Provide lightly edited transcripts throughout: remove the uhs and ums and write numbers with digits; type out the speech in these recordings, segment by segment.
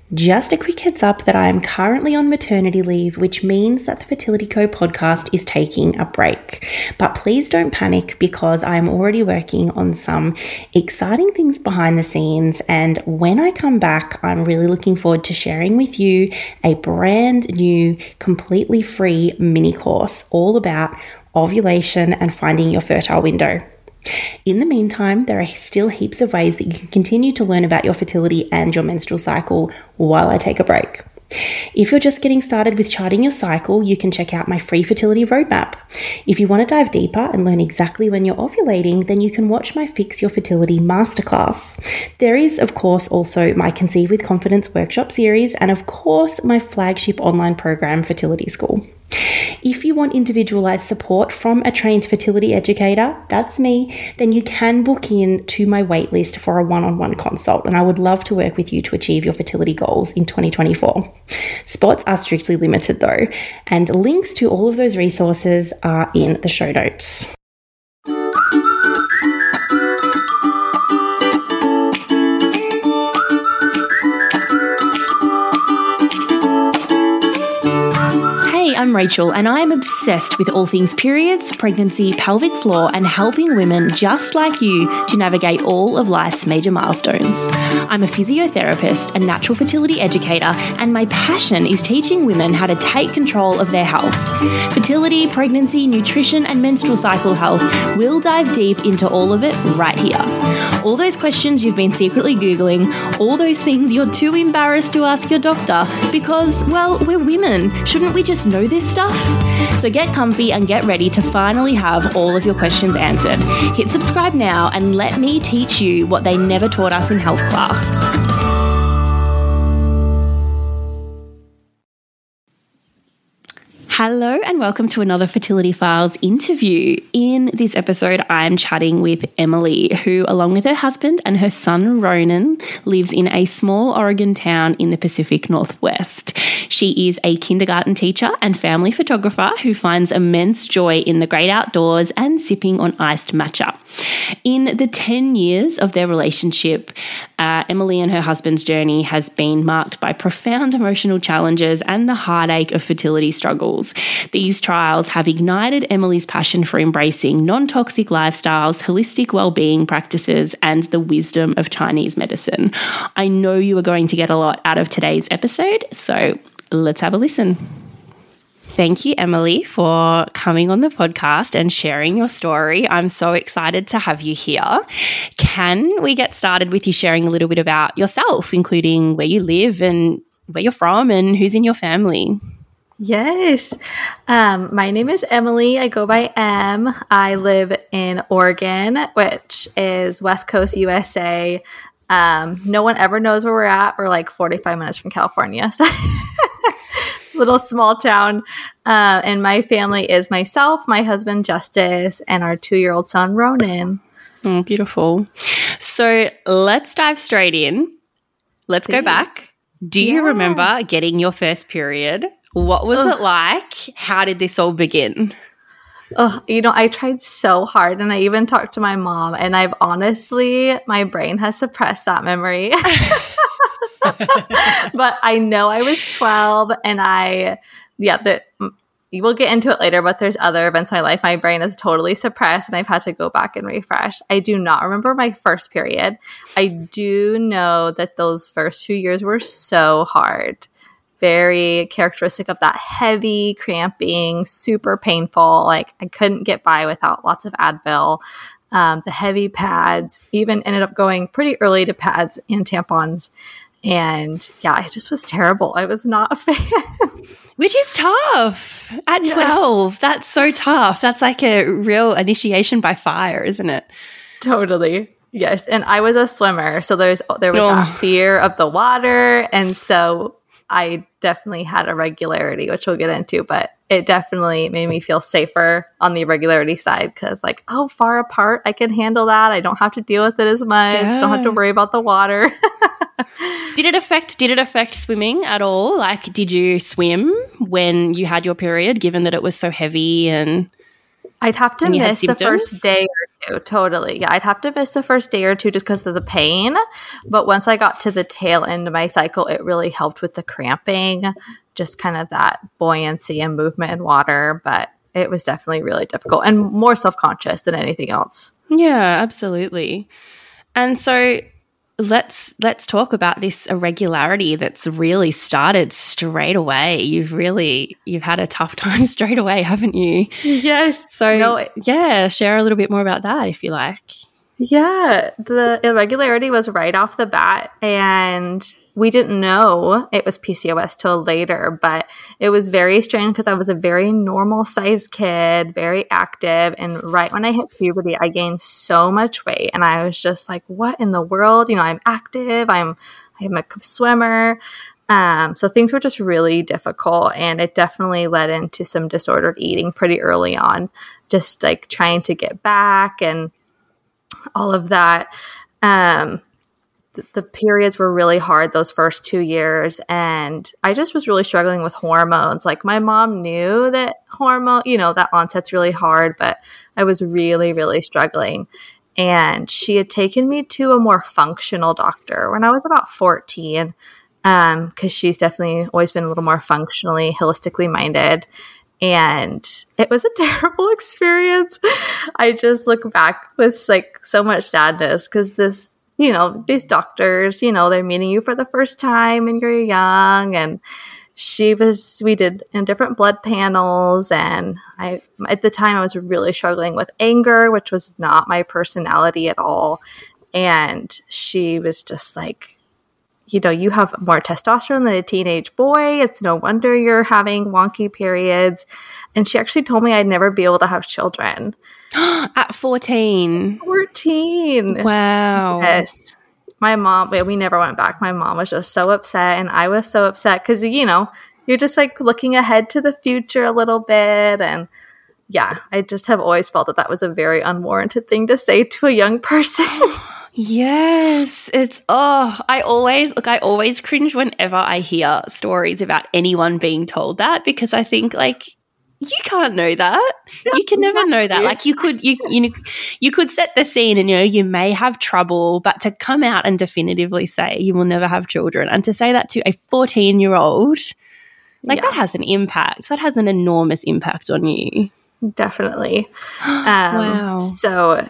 Just a quick heads up that I am currently on maternity leave, which means that the Fertility Co podcast is taking a break. But please don't panic because I'm already working on some exciting things behind the scenes. And when I come back, I'm really looking forward to sharing with you a brand new, completely free mini course all about ovulation and finding your fertile window. In the meantime, there are still heaps of ways that you can continue to learn about your fertility and your menstrual cycle while I take a break. If you're just getting started with charting your cycle, you can check out my free fertility roadmap. If you want to dive deeper and learn exactly when you're ovulating, then you can watch my Fix Your Fertility masterclass. There is, of course, also my Conceive with Confidence workshop series and, of course, my flagship online program, Fertility School. If you want individualized support from a trained fertility educator, that's me, then you can book in to my waitlist for a one-on-one consult, and I would love to work with you to achieve your fertility goals in 2024. Spots are strictly limited though, and links to all of those resources are in the show notes. I'm Rachel, and I am obsessed with all things periods, pregnancy, pelvic floor, and helping women just like you to navigate all of life's major milestones. I'm a physiotherapist, a natural fertility educator, and my passion is teaching women how to take control of their health. Fertility, pregnancy, nutrition, and menstrual cycle health. We'll dive deep into all of it right here. All those questions you've been secretly Googling, all those things you're too embarrassed to ask your doctor because, well, we're women. Shouldn't we just know this stuff? So get comfy and get ready to finally have all of your questions answered. Hit subscribe now and let me teach you what they never taught us in health class. Hello and welcome to another Fertility Files interview. In this episode, I'm chatting with Emily, who, along with her husband and her son Ronan, lives in a small Oregon town in the Pacific Northwest. She is a kindergarten teacher and family photographer who finds immense joy in the great outdoors and sipping on iced matcha. In the 10 years of their relationship, Emily and her husband's journey has been marked by profound emotional challenges and the heartache of fertility struggles. These trials have ignited Emily's passion for embracing non-toxic lifestyles, holistic well-being practices, and the wisdom of Chinese medicine. I know you are going to get a lot out of today's episode, so let's have a listen. Thank you, Emily, for coming on the podcast and sharing your story. I'm so excited to have you here. Can we get started with you sharing a little bit about yourself, including where you live and where you're from and who's in your family? Yes. My name is Emily. I go by Em. I live in Oregon, which is West Coast USA. No one ever knows where we're at. We're like 45 minutes from California. So little small town. And my family is myself, my husband, Justice, and our 2-year-old son, Ronan. Oh, beautiful. So let's dive straight in. Let's go back. Do you remember getting your first period? What was it like? How did this all begin? Oh, I tried so hard, and I even talked to my mom, and my brain has suppressed that memory. But I know I was 12, and we'll get into it later, but there's other events in my life. My brain is totally suppressed, and I've had to go back and refresh. I do not remember my first period. I do know that those first few years were so hard. Very characteristic of that heavy cramping, super painful. Like I couldn't get by without lots of Advil. The heavy pads, even ended up going pretty early to pads and tampons. And yeah, it just was terrible. I was not a fan. Which is tough. At 12, that's so tough. That's like a real initiation by fire, isn't it? Totally. Yes. And I was a swimmer. So there was that fear of the water. And so I definitely had irregularity, which we'll get into, but it definitely made me feel safer on the irregularity side because far apart, I can handle that. I don't have to deal with it as much. Yeah. Don't have to worry about the water. Did it affect swimming at all? Like, did you swim when you had your period, given that it was so heavy and I'd have to miss the first day or too. Totally. Yeah, I'd have to miss the first day or two just because of the pain. But once I got to the tail end of my cycle, it really helped with the cramping, just kind of that buoyancy and movement in water. But it was definitely really difficult and more self-conscious than anything else. Yeah, absolutely. And so let's talk about this irregularity that's really started straight away. You've had a tough time straight away, haven't you? Yes. So yeah, share a little bit more about that if you like. Yeah, the irregularity was right off the bat, and we didn't know it was PCOS till later, but it was very strange because I was a very normal sized kid, very active, and right when I hit puberty, I gained so much weight, and I was just like, what in the world? You know, I'm active, I'm a swimmer, so things were just really difficult, and it definitely led into some disordered eating pretty early on, just like trying to get back and all of that. The periods were really hard those first 2 years, and I just was really struggling with hormones. Like, my mom knew that that onset's really hard, but I was really, really struggling. And she had taken me to a more functional doctor when I was about 14, because she's definitely always been a little more functionally, holistically minded. And it was a terrible experience. I just look back with like so much sadness because these doctors, they're meeting you for the first time and you're young. And we did in different blood panels. And at the time I was really struggling with anger, which was not my personality at all. And she was just like, you have more testosterone than a teenage boy. It's no wonder you're having wonky periods. And she actually told me I'd never be able to have children. At 14? 14. Wow. Yes. My mom, we never went back. My mom was just so upset, and I was so upset because, you're just like looking ahead to the future a little bit. And yeah, I just have always felt that was a very unwarranted thing to say to a young person. Yes, I always cringe whenever I hear stories about anyone being told that, because I think like, you can't know that. You can never know that. Like, you could set the scene and you may have trouble, but to come out and definitively say you will never have children, and to say that to a 14-year-old, like, that has an impact. That has an enormous impact on you. Definitely. Wow. So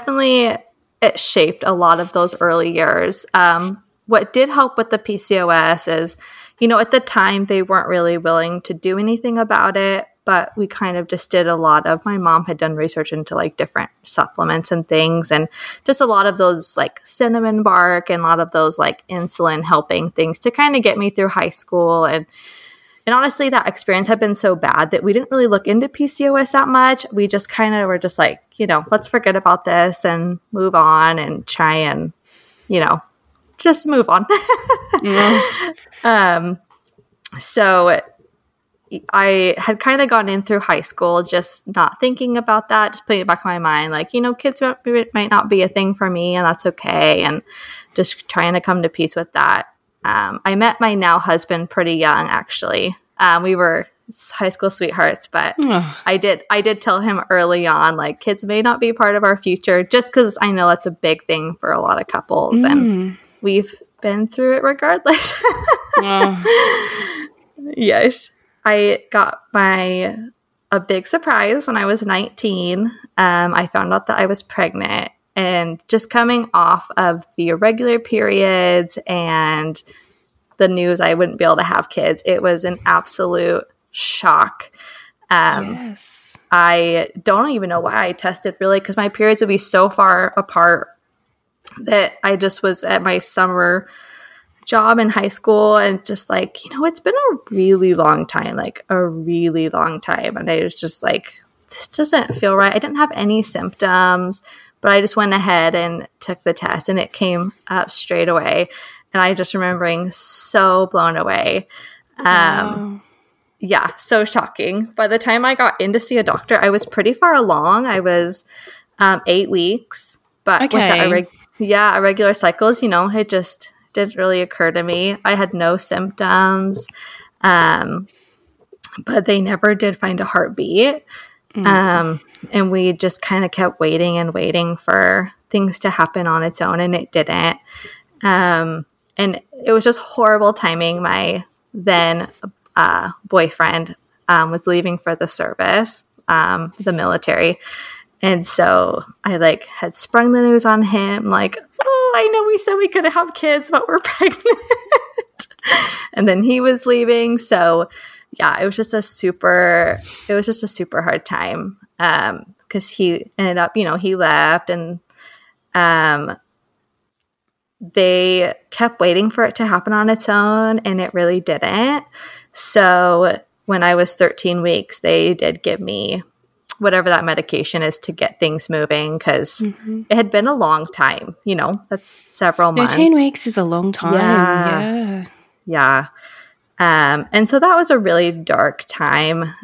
it shaped a lot of those early years. What did help with the PCOS is, at the time they weren't really willing to do anything about it, but we kind of just did my mom had done research into like different supplements and things, and just a lot of those like cinnamon bark and a lot of those like insulin helping things to kind of get me through high school. And honestly, that experience had been so bad that we didn't really look into PCOS that much. We just kind of were just like, let's forget about this and move on and try and, just move on. So I had kind of gone in through high school, just not thinking about that, just putting it back in my mind, like, kids might not be a thing for me, and that's okay. And just trying to come to peace with that. I met my now husband pretty young, actually. We were high school sweethearts, but I did tell him early on, like, kids may not be part of our future, just because I know that's a big thing for a lot of couples, and we've been through it regardless. Yes. I got a big surprise when I was 19. I found out that I was pregnant. And just coming off of the irregular periods and the news I wouldn't be able to have kids, it was an absolute shock. Yes. I don't even know why I tested, really, because my periods would be so far apart that I just was at my summer job in high school and just like, it's been a really long time, And I was just like, this doesn't feel right. I didn't have any symptoms, but I just went ahead and took the test, and it came up straight away. And I just remember being so blown away. Wow. Yeah, so shocking. By the time I got in to see a doctor, I was pretty far along. I was 8 weeks, but with the irregular cycles, it just didn't really occur to me. I had no symptoms, but they never did find a heartbeat. And we just kind of kept waiting and waiting for things to happen on its own, and it didn't. And it was just horrible timing. My then boyfriend was leaving for the service, the military. And so I like had sprung the news on him, like, oh, I know we said we couldn't have kids, but we're pregnant. And then he was leaving. So yeah, it was just a super hard time. Cause he ended up, he left, and, they kept waiting for it to happen on its own, and it really didn't. So when I was 13 weeks, they did give me whatever that medication is to get things moving, because it had been a long time, that's several months. 13 weeks is a long time. Yeah. And so that was a really dark time,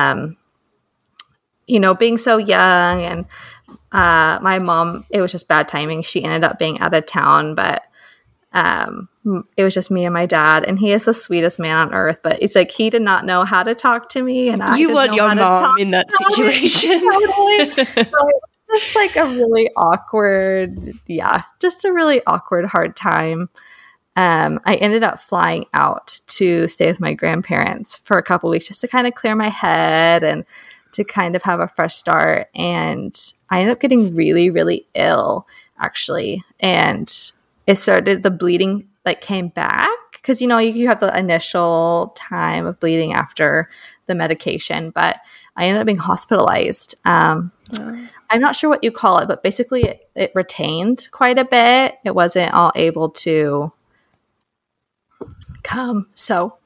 being so young, and my mom, it was just bad timing. She ended up being out of town, but it was just me and my dad, and he is the sweetest man on earth, but it's like he did not know how to talk to me, and I you want your mom in that situation. Totally. So it was just like a really awkward, hard time. I ended up flying out to stay with my grandparents for a couple weeks just to kind of clear my head and to kind of have a fresh start. And I ended up getting really, really ill, actually. And the bleeding came back, because, you have the initial time of bleeding after the medication, but I ended up being hospitalized. I'm not sure what you call it, but basically it retained quite a bit. It wasn't all able to come. So,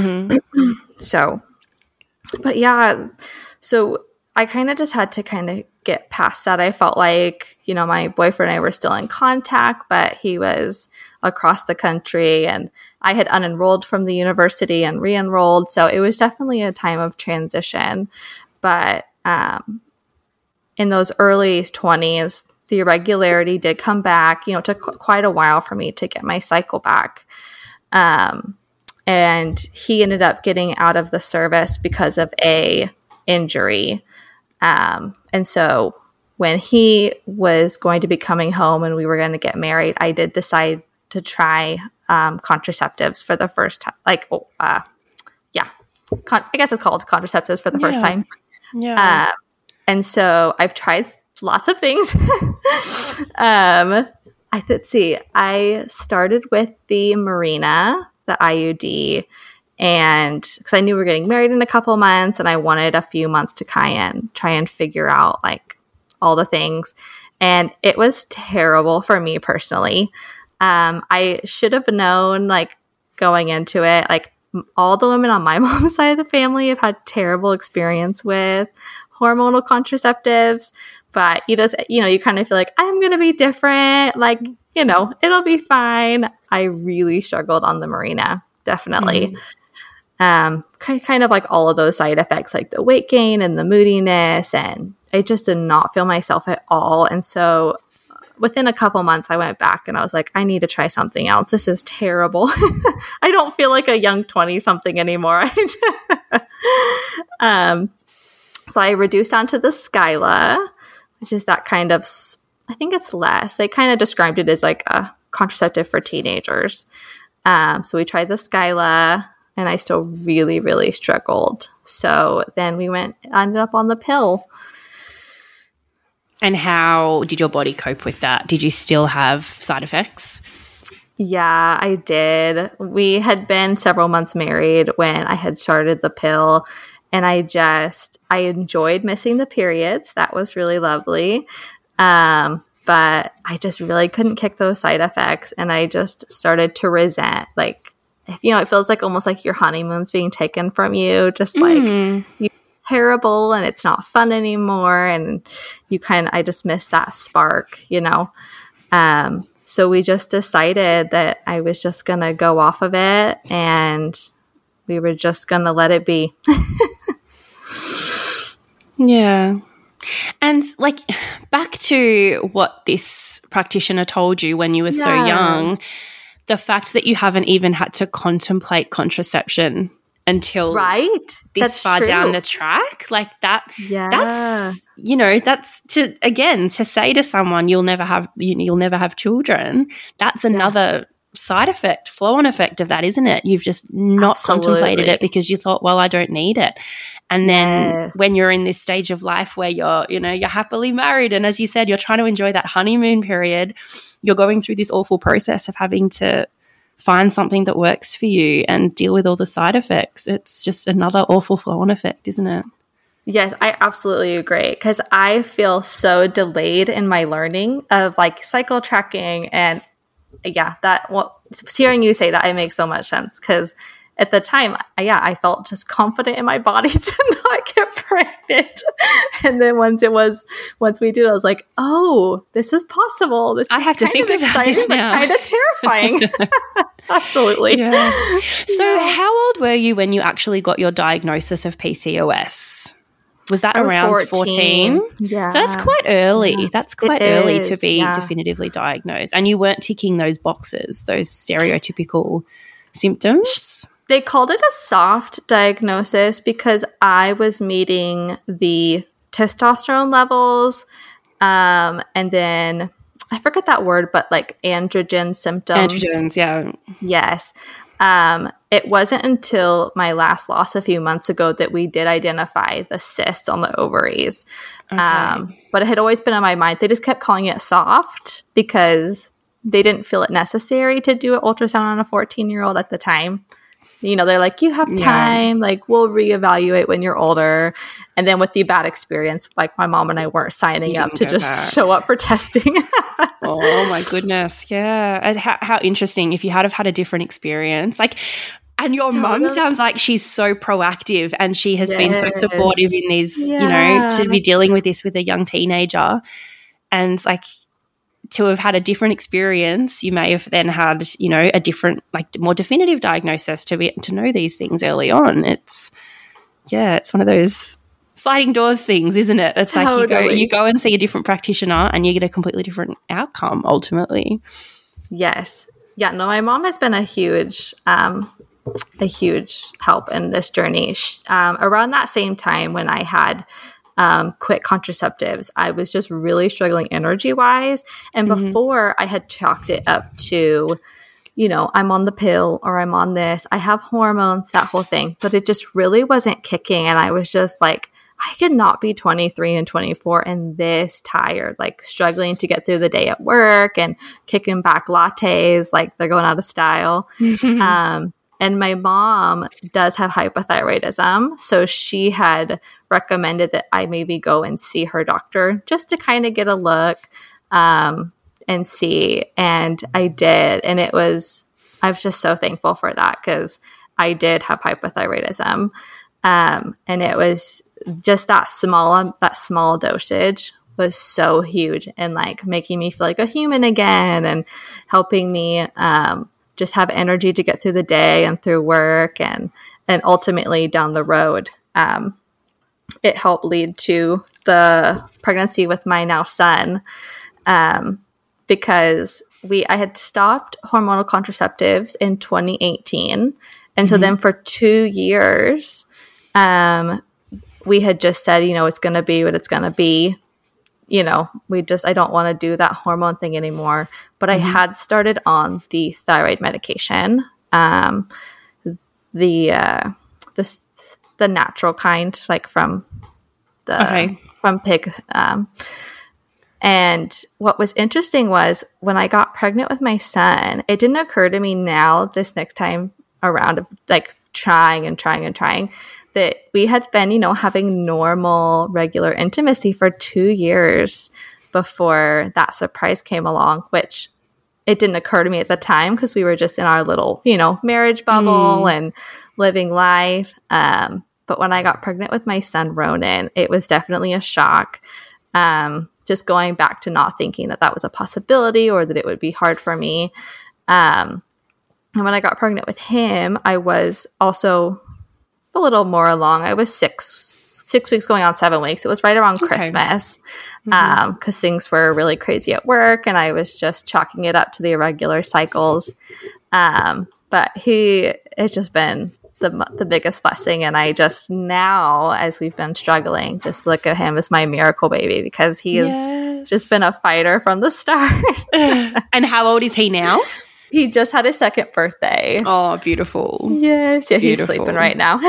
but yeah, so I kind of just had to kind of get past that. I felt like, my boyfriend and I were still in contact, but he was across the country, and I had unenrolled from the university and re-enrolled. So it was definitely a time of transition. But in those early 20s, the irregularity did come back. It took quite a while for me to get my cycle back. And he ended up getting out of the service because of a injury. And so when he was going to be coming home and we were going to get married, I did decide to try contraceptives for the first time. I guess it's called contraceptives for the first time. Yeah. And so I've tried lots of things. Let's see. I started with the Mirena, the IUD, and because I knew we were getting married in a couple months, and I wanted a few months to try and figure out all the things. And it was terrible for me personally. I should have known going into it, all the women on my mom's side of the family have had terrible experience with hormonal contraceptives, but you kind of feel like, I'm going to be different. It'll be fine. I really struggled on the Mirena, definitely. Kind of all of those side effects, the weight gain and the moodiness, and I just did not feel myself at all. And so within a couple months, I went back and I was like, I need to try something else. This is terrible. I don't feel like a young 20-something anymore. So I reduced onto the Skyla, which is that kind of, I think it's less. They kind of described it as a contraceptive for teenagers. So we tried the Skyla, and I still really, really struggled. So then we ended up on the pill. And how did your body cope with that? Did you still have side effects? Yeah, I did. We had been several months married when I had started the pill, and I enjoyed missing the periods. That was really lovely. But I just really couldn't kick those side effects, and I just started to resent, it feels almost like your honeymoon's being taken from you, just you're terrible and it's not fun anymore, and I just miss that spark, So we just decided that I was just going to go off of it, and we were just going to let it be. Yeah. And back to what this practitioner told you when you were so young, the fact that you haven't even had to contemplate contraception until this that's far true. down the track. Like that, Yeah. that's, you know, that's to say to someone, you'll never have children. That's another side effect, flow-on effect of that, isn't it? You've just not contemplated it because you thought, well, I don't need it. And then when you're in this stage of life where you're happily married, and as you said, you're trying to enjoy that honeymoon period, you're going through this awful process of having to find something that works for you and deal with all the side effects. It's just another awful flow-on effect, isn't it? Yes, I absolutely agree, because I feel so delayed in my learning of like cycle tracking, and hearing you say that, it makes so much sense, because at the time, I felt just confident in my body to not get pregnant. And then once we did, I was like, oh, this is possible. This I is have to think about this now. Kind of terrifying. Absolutely. Yeah. So how old were you when you actually got your diagnosis of PCOS? Was that around 14? Yeah. So that's quite early. Yeah. That's quite early to be definitively diagnosed. And you weren't ticking those boxes, those stereotypical symptoms? They called it a soft diagnosis because I was meeting the testosterone levels, and then I forget that word, but like androgen symptoms. Androgens, yeah. Yes. It wasn't until my last loss a few months ago that we did identify the cysts on the ovaries. Okay. But it had always been on my mind. They just kept calling it soft because they didn't feel it necessary to do an ultrasound on a 14-year-old at the time. You know, they're like, you have time, like we'll reevaluate when you're older. And then with the bad experience, like my mom and I weren't signing up to just show up for testing. Oh my goodness. Yeah. And how interesting if you had have had a different experience. Like, and your mom sounds like she's so proactive and she has been so supportive in these, you know, to be dealing with this with a young teenager. And like, to have had a different experience, you may have then had, you know, a different, like more definitive diagnosis to know these things early on. It's one of those sliding doors things, isn't it? It's like you go and see a different practitioner and you get a completely different outcome ultimately. Yes. Yeah, no, my mom has been a huge help in this journey. Around that same time when I had quit contraceptives, I was just really struggling energy-wise. And before, I had chalked it up to, you know, I'm on the pill or I'm on this. I have hormones, that whole thing. But it just really wasn't kicking. And I was just like, I could not be 23 and 24 and this tired, like struggling to get through the day at work and kicking back lattes like they're going out of style. And my mom does have hypothyroidism, so she had recommended that I maybe go and see her doctor just to kind of get a look and see. And I did, and I was just so thankful for that because I did have hypothyroidism, and it was just that small dosage was so huge and like making me feel like a human again and helping me just have energy to get through the day and through work and ultimately down the road. It helped lead to the pregnancy with my now son, because I had stopped hormonal contraceptives in 2018. And so then for 2 years, we had just said, you know, it's going to be what it's going to be. You know, I don't want to do that hormone thing anymore. But I had started on the thyroid medication, the natural kind, like from pig. And what was interesting was when I got pregnant with my son, it didn't occur to me now this next time around, like trying that we had been, you know, having normal, regular intimacy for 2 years before that surprise came along, which it didn't occur to me at the time because we were just in our little, you know, marriage bubble and living life. But when I got pregnant with my son, Ronan, it was definitely a shock. Just going back to not thinking that was a possibility or that it would be hard for me. And when I got pregnant with him, I was also a little more along. I was 6 weeks going on 7 weeks. It was right around Christmas because things were really crazy at work and I was just chalking it up to the irregular cycles. But he has just been the biggest blessing. And I just now, as we've been struggling, just look at him as my miracle baby, because he has just been a fighter from the start. And how old is he now? He just had his second birthday. Oh, beautiful. Yes. Yeah, Beautiful. He's sleeping right now.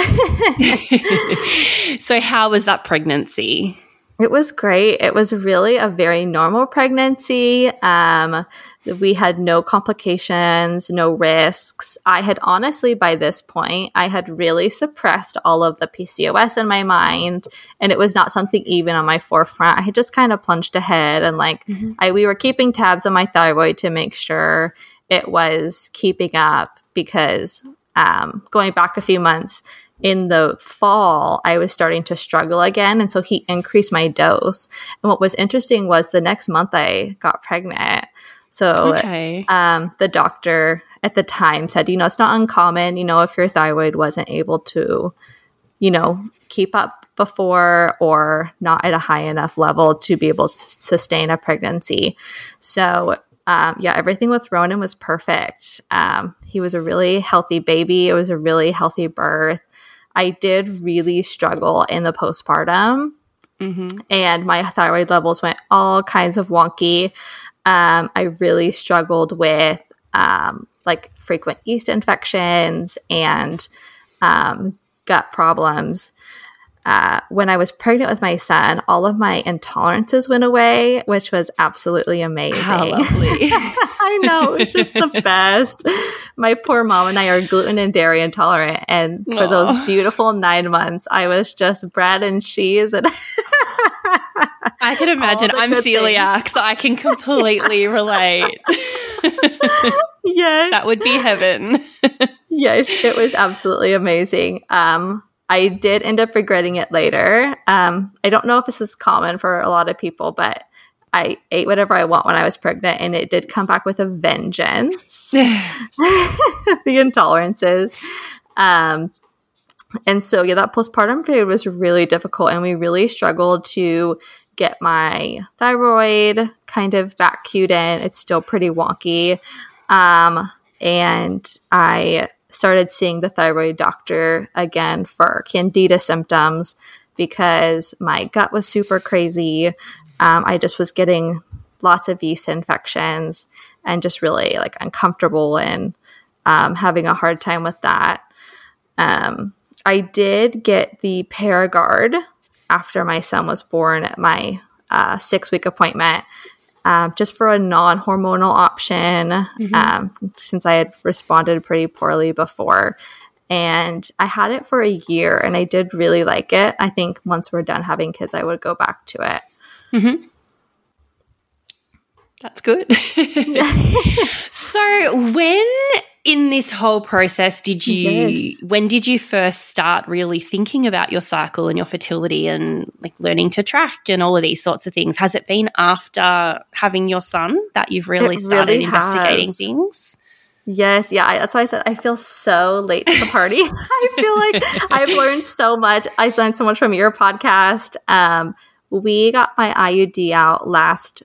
So how was that pregnancy? It was great. It was really a very normal pregnancy. We had no complications, no risks. I had honestly, by this point, I had really suppressed all of the PCOS in my mind, and it was not something even on my forefront. I had just kind of plunged ahead, and we were keeping tabs on my thyroid to make sure it was keeping up, because going back a few months, in the fall, I was starting to struggle again. And so he increased my dose. And what was interesting was the next month I got pregnant. So the doctor at the time said, it's not uncommon, if your thyroid wasn't able to, keep up before, or not at a high enough level to be able to sustain a pregnancy. So everything with Ronan was perfect. He was a really healthy baby. It was a really healthy birth. I did really struggle in the postpartum, and my thyroid levels went all kinds of wonky. I really struggled with frequent yeast infections and gut problems. When I was pregnant with my son, all of my intolerances went away, which was absolutely amazing. How lovely. I know, it's just the best. My poor mom and I are gluten and dairy intolerant, and for those beautiful 9 months, I was just bread and cheese. And I can imagine. I'm celiac, so I can completely relate. Yes. That would be heaven. Yes, it was absolutely amazing. I did end up regretting it later. I don't know if this is common for a lot of people, but I ate whatever I want when I was pregnant, and it did come back with a vengeance. The intolerances. And so, that postpartum period was really difficult, and we really struggled to get my thyroid kind of back cued in. It's still pretty wonky. And I started seeing the thyroid doctor again for candida symptoms, because my gut was super crazy. I just was getting lots of yeast infections and just really uncomfortable, and having a hard time with that. I did get the Paragard after my son was born at my 6-week appointment, just for a non-hormonal option, since I had responded pretty poorly before. And I had it for a year, and I did really like it. I think once we're done having kids, I would go back to it. Mm-hmm. That's good. So when in this whole process when did you first start really thinking about your cycle and your fertility and learning to track and all of these sorts of things? Has it been after having your son that you've really started investigating things? Yes. Yeah. That's why I said I feel so late to the party. I feel like I've learned so much. I've learned so much from your podcast. We got my IUD out last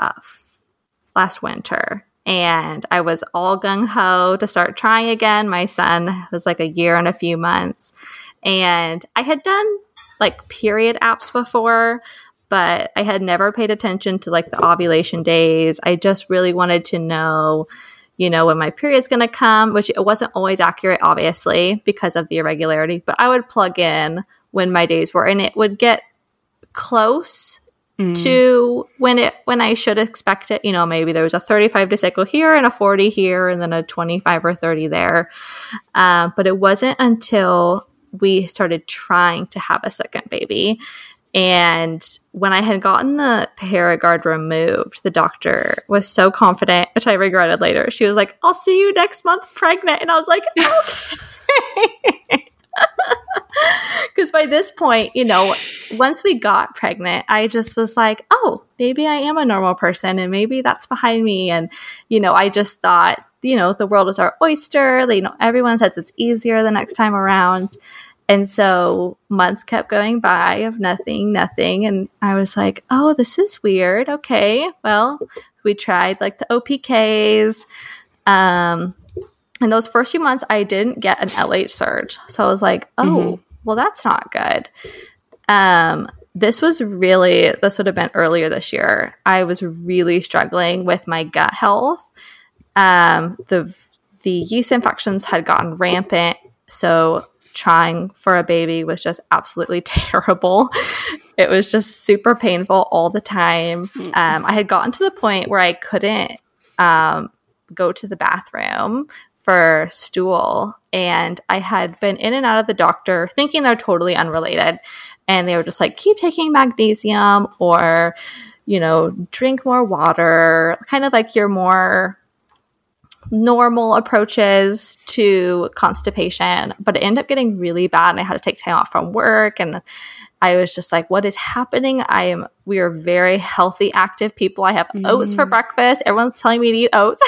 winter, and I was all gung-ho to start trying again. My son was a year and a few months, and I had done period apps before, but I had never paid attention to the ovulation days. I just really wanted to know, when my period's going to come, which it wasn't always accurate, obviously, because of the irregularity, but I would plug in when my days were, and it would get close to when I should expect it. Maybe there was a 35 day cycle here and a 40 here, and then a 25 or 30 there. But it wasn't until we started trying to have a second baby. And when I had gotten the Paragard removed, the doctor was so confident, which I regretted later. She was like, "I'll see you next month pregnant." And I was like, okay. Because by this point, once we got pregnant, I just was like, oh, maybe I am a normal person, and maybe that's behind me. And, I just thought, the world is our oyster. Everyone says it's easier the next time around. And so months kept going by of nothing. And I was like, oh, this is weird. Okay, well, we tried the OPKs. in those first few months, I didn't get an LH surge. So I was like, oh, well, that's not good. This would have been earlier this year. I was really struggling with my gut health. The yeast infections had gotten rampant. So trying for a baby was just absolutely terrible. It was just super painful all the time. I had gotten to the point where I couldn't go to the bathroom for stool, and I had been in and out of the doctor thinking they're totally unrelated, and they were just like, keep taking magnesium, or drink more water, kind of like your more normal approaches to constipation. But it ended up getting really bad, and I had to take time off from work, and I was just like, what is happening? We are very healthy, active people. I have oats for breakfast. Everyone's telling me to eat oats.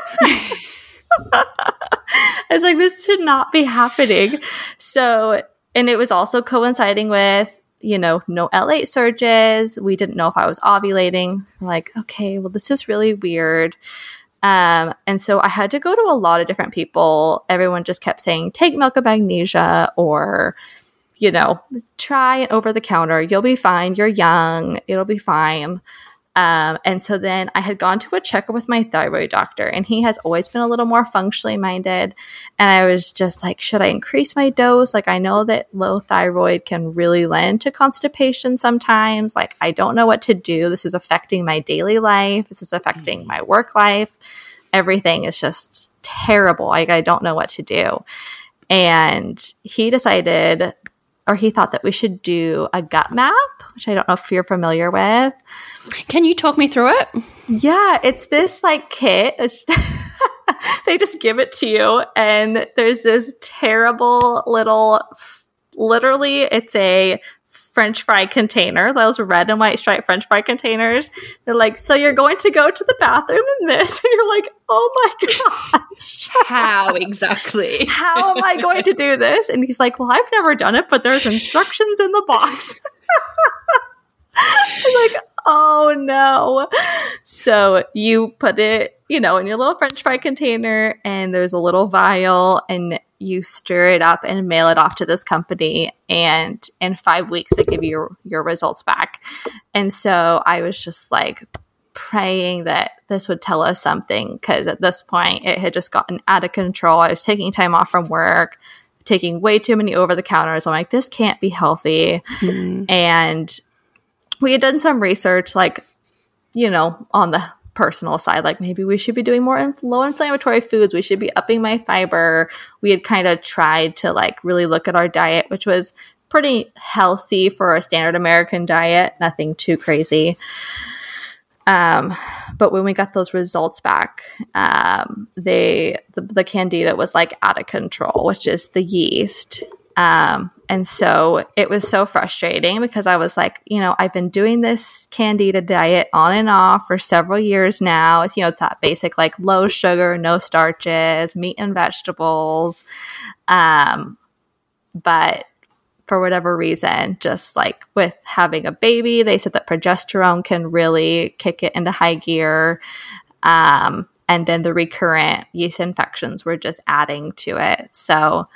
I was like, this should not be happening. So, and it was also coinciding with, no LH surges. We didn't know if I was ovulating. Like, okay, well, this is really weird. And so I had to go to a lot of different people. Everyone just kept saying, take milk and magnesia, or, try it over the counter. You'll be fine. You're young. It'll be fine. And so then I had gone to a checkup with my thyroid doctor, and he has always been a little more functionally minded. And I was just like, should I increase my dose? Like, I know that low thyroid can really lend to constipation sometimes. Like, I don't know what to do. This is affecting my daily life. This is affecting my work life. Everything is just terrible. Like, I don't know what to do. And he decided, or he thought that we should do a gut map, which I don't know if you're familiar with. Can you talk me through it? Yeah, it's this like kit. They just give it to you, and there's this terrible little, literally, it's a French fry container, those red and white striped French fry containers. They're like, so you're going to go to the bathroom in this? And you're like, oh my gosh. How exactly? How am I going to do this? And he's like, well, I've never done it, but there's instructions in the box. I'm like, oh no. So you put it, in your little French fry container, and there's a little vial, and you stir it up and mail it off to this company, and in 5 weeks they give you your results back. And so I was just like praying that this would tell us something, because at this point it had just gotten out of control. I was taking time off from work, taking way too many over the counters. I'm like, this can't be healthy. And we had done some research, like, on the personal side, like maybe we should be doing more low inflammatory foods. We should be upping my fiber. We had kind of tried to like really look at our diet, which was pretty healthy for a standard American diet, nothing too crazy. But when we got those results back, the candida was like out of control, which is the yeast. And so it was so frustrating, because I was like, I've been doing this candida diet on and off for several years now. It's, it's that basic, like low sugar, no starches, meat and vegetables. But for whatever reason, just like with having a baby, they said that progesterone can really kick it into high gear. And then the recurrent yeast infections were just adding to it. So,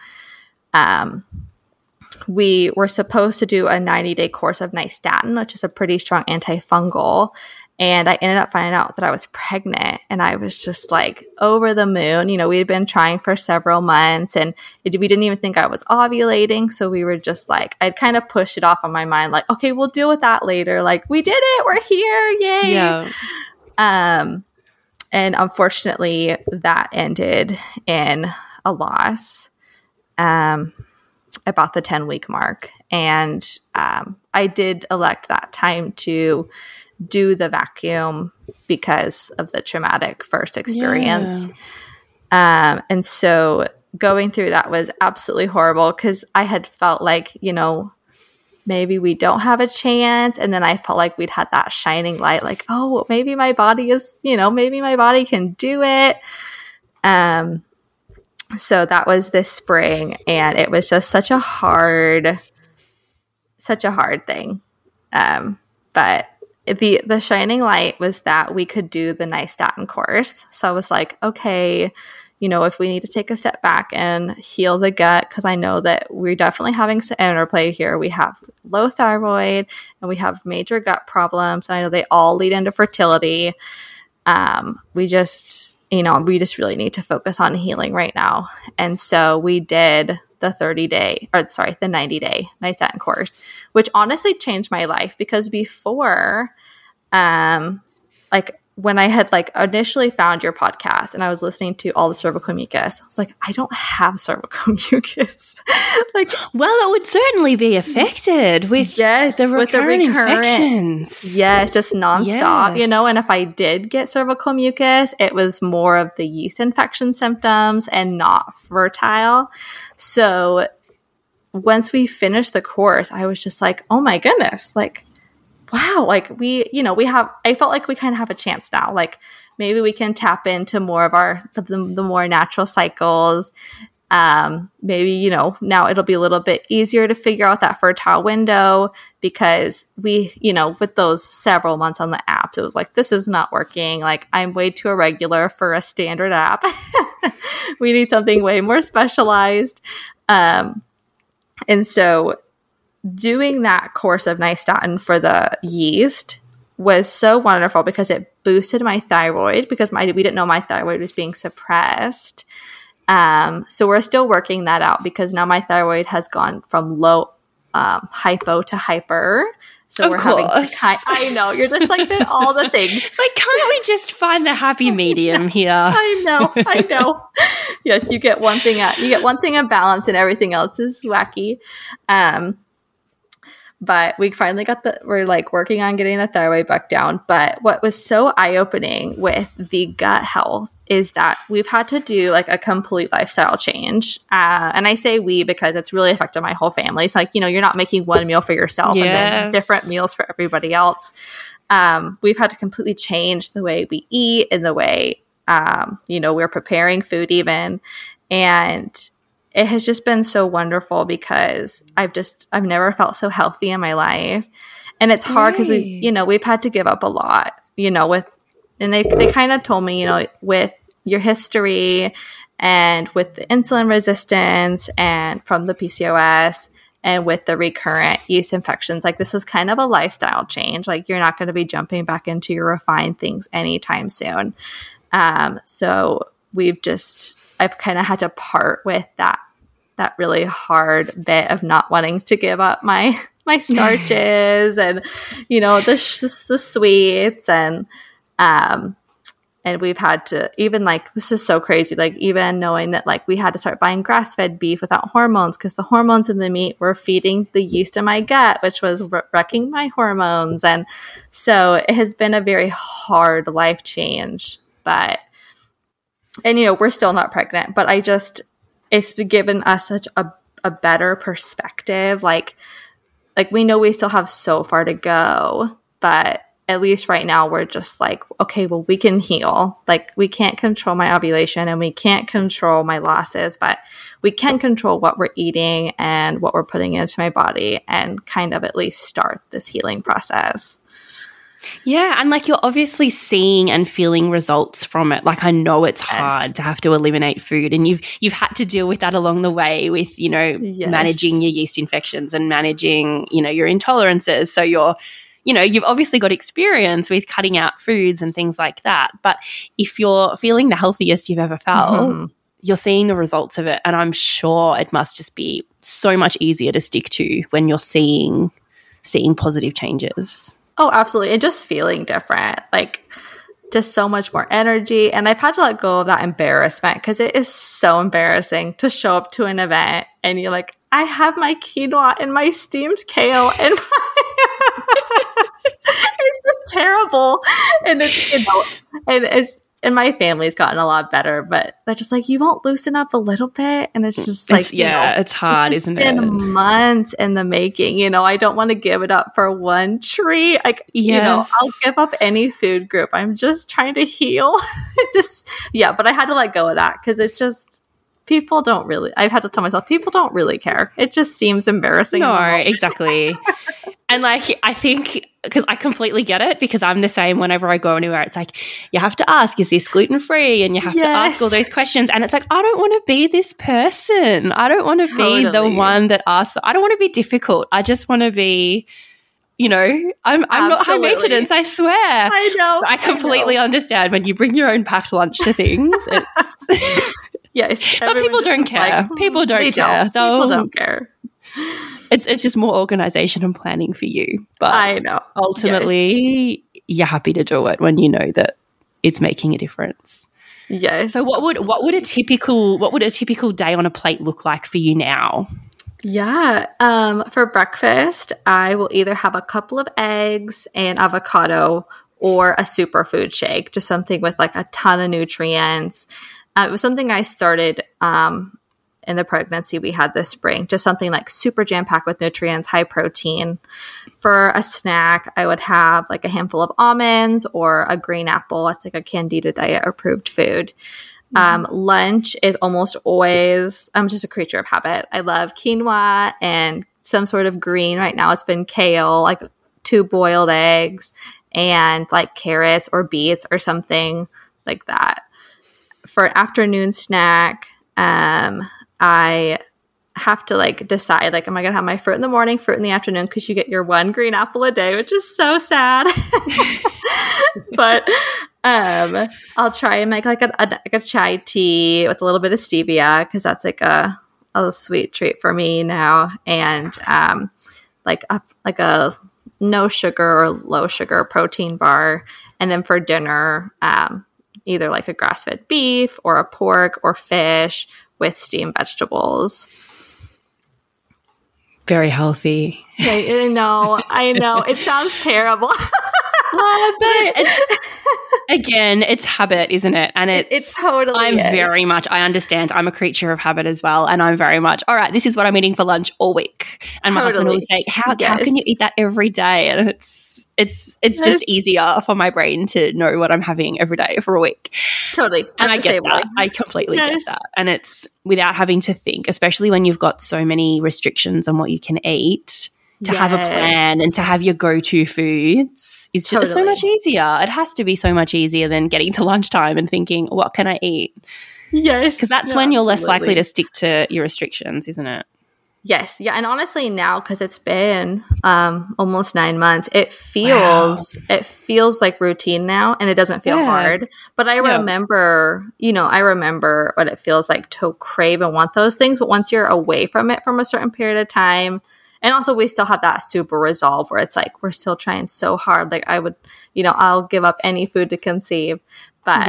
we were supposed to do a 90-day course of nystatin, which is a pretty strong antifungal. And I ended up finding out that I was pregnant, and I was just like over the moon. We had been trying for several months, and we didn't even think I was ovulating. So we were just like, I'd kind of pushed it off on my mind, like, okay, we'll deal with that later. Like, we did it. We're here. Yay. Yeah. And unfortunately that ended in a loss. About the 10-week mark. And I did elect that time to do the vacuum because of the traumatic first experience. Yeah. And so going through that was absolutely horrible, because I had felt like, maybe we don't have a chance. And then I felt like we'd had that shining light, like, oh, maybe my body is, maybe my body can do it. So that was this spring, and it was just such a hard thing. But the shining light was that we could do the nystatin course. So I was like, okay, if we need to take a step back and heal the gut, because I know that we're definitely having some interplay here. We have low thyroid and we have major gut problems. I know they all lead into fertility. We just really need to focus on healing right now. And so we did the 90-day NiSTatin course, which honestly changed my life, because before, when I had initially found your podcast and I was listening to all the cervical mucus, I was like, I don't have cervical mucus. Well, it would certainly be affected with the recurrent infections. Yes, just nonstop, and if I did get cervical mucus, it was more of the yeast infection symptoms and not fertile. So once we finished the course, I was just like, oh my goodness, wow, I felt like we kind of have a chance now. Maybe we can tap into more of the more natural cycles. Maybe, now it'll be a little bit easier to figure out that fertile window, because we, with those several months on the apps, it was like, this is not working. I'm way too irregular for a standard app. We need something way more specialized. And so doing that course of NiSTatin for the yeast was so wonderful, because it boosted my thyroid, because we didn't know my thyroid was being suppressed. So we're still working that out, because now my thyroid has gone from low hypo to hyper. So of course. I know, you're just all the things. It's can't we just find the happy medium here? I know. Yes, you get one thing in balance and everything else is wacky. But we finally we're working on getting the thyroid back down. But what was so eye-opening with the gut health is that we've had to do a complete lifestyle change. And I say we because it's really affected my whole family. It's you're not making one meal for yourself and then different meals for everybody else. We've had to completely change the way we eat and the way, we're preparing food even. And it has just been so wonderful, because I've never felt so healthy in my life. And it's hard because we've had to give up a lot, and they kind of told me, with your history and with the insulin resistance and from the PCOS and with the recurrent yeast infections, this is kind of a lifestyle change. You're not going to be jumping back into your refined things anytime soon. So I've kind of had to part with that really hard bit of not wanting to give up my starches and, the sweets and we've had to even this is so crazy. Even knowing that we had to start buying grass-fed beef without hormones, because the hormones in the meat were feeding the yeast in my gut, which was wrecking my hormones. And so it has been a very hard life change, we're still not pregnant, but it's given us such a better perspective. We know we still have so far to go, but at least right now we're just okay, well, we can heal. We can't control my ovulation and we can't control my losses, but we can control what we're eating and what we're putting into my body and kind of at least start this healing process. Yeah, and you're obviously seeing and feeling results from it. I know it's hard to have to eliminate food, and you've had to deal with that along the way with, managing your yeast infections and managing, your intolerances. So you've obviously got experience with cutting out foods and things like that. But if you're feeling the healthiest you've ever felt, you're seeing the results of it, and I'm sure it must just be so much easier to stick to when you're seeing positive changes. Oh, absolutely. And just feeling different, just so much more energy. And I've had to let go of that embarrassment, because it is so embarrassing to show up to an event and you're like, I have my quinoa and my steamed kale and it's just terrible. And it's, and my family's gotten a lot better, but they're just you won't loosen up a little bit. And it's just it's hard, isn't it? It's been months in the making. I don't want to give it up for one treat. I'll give up any food group. I'm just trying to heal. But I had to let go of that, because it's just, people don't really, I've had to tell myself, people don't really care. It just seems embarrassing. No, exactly. And I think because I completely get it, because I'm the same whenever I go anywhere. It's like, you have to ask, is this gluten-free? And you have to ask all those questions. And it's like, I don't want to be this person. I don't want to be the one that asks. I don't want to be difficult. I just want to be, I'm not high maintenance, I swear. I know. I completely understand when you bring your own packed lunch to things. It's yes. But people don't care. People don't care. People don't care. It's just more organization and planning for you. But I know. Ultimately, you're happy to do it when you know that it's making a difference. Yes. So what would a typical day on a plate look like for you now? Yeah. For breakfast, I will either have a couple of eggs and avocado or a superfood shake, just something with like a ton of nutrients. It was something I started in the pregnancy we had this spring, just something like super jam-packed with nutrients, high protein. For a snack, I would have like a handful of almonds or a green apple. It's like a Candida diet approved food. Lunch is almost always, I'm just a creature of habit. I love quinoa and some sort of green. Right now it's been kale, like 2 boiled eggs and like carrots or beets or something like that. For an afternoon snack, I have to like decide, like, am I going to have my fruit in the morning, fruit in the afternoon? Because you get your 1 green apple a day, which is so sad. But I'll try and make like a chai tea with a little bit of stevia, because that's like a sweet treat for me now. And like a no sugar or low sugar protein bar. And then for dinner, either like a grass-fed beef or a pork or fish with steamed vegetables. Very healthy. I know. It sounds terrible. Again, it's habit, isn't it? And it's totally I understand. I'm a creature of habit as well. And I'm very much, all right, this is what I'm eating for lunch all week. And my husband will say, how can you eat that every day? And it's just easier for my brain to know what I'm having every day for a week. Totally. And I get that. I completely get that. And it's without having to think, especially when you've got so many restrictions on what you can eat. To have a plan and to have your go-to foods is just so much easier. It has to be so much easier than getting to lunchtime and thinking, what can I eat? Yes. Because that's when you're less likely to stick to your restrictions, isn't it? Yes. Yeah. And honestly now, because it's been almost 9 months, it feels like routine now, and it doesn't feel hard. But I remember what it feels like to crave and want those things. But once you're away from it from a certain period of time, and also we still have that super resolve where it's like we're still trying so hard. Like I'll give up any food to conceive. But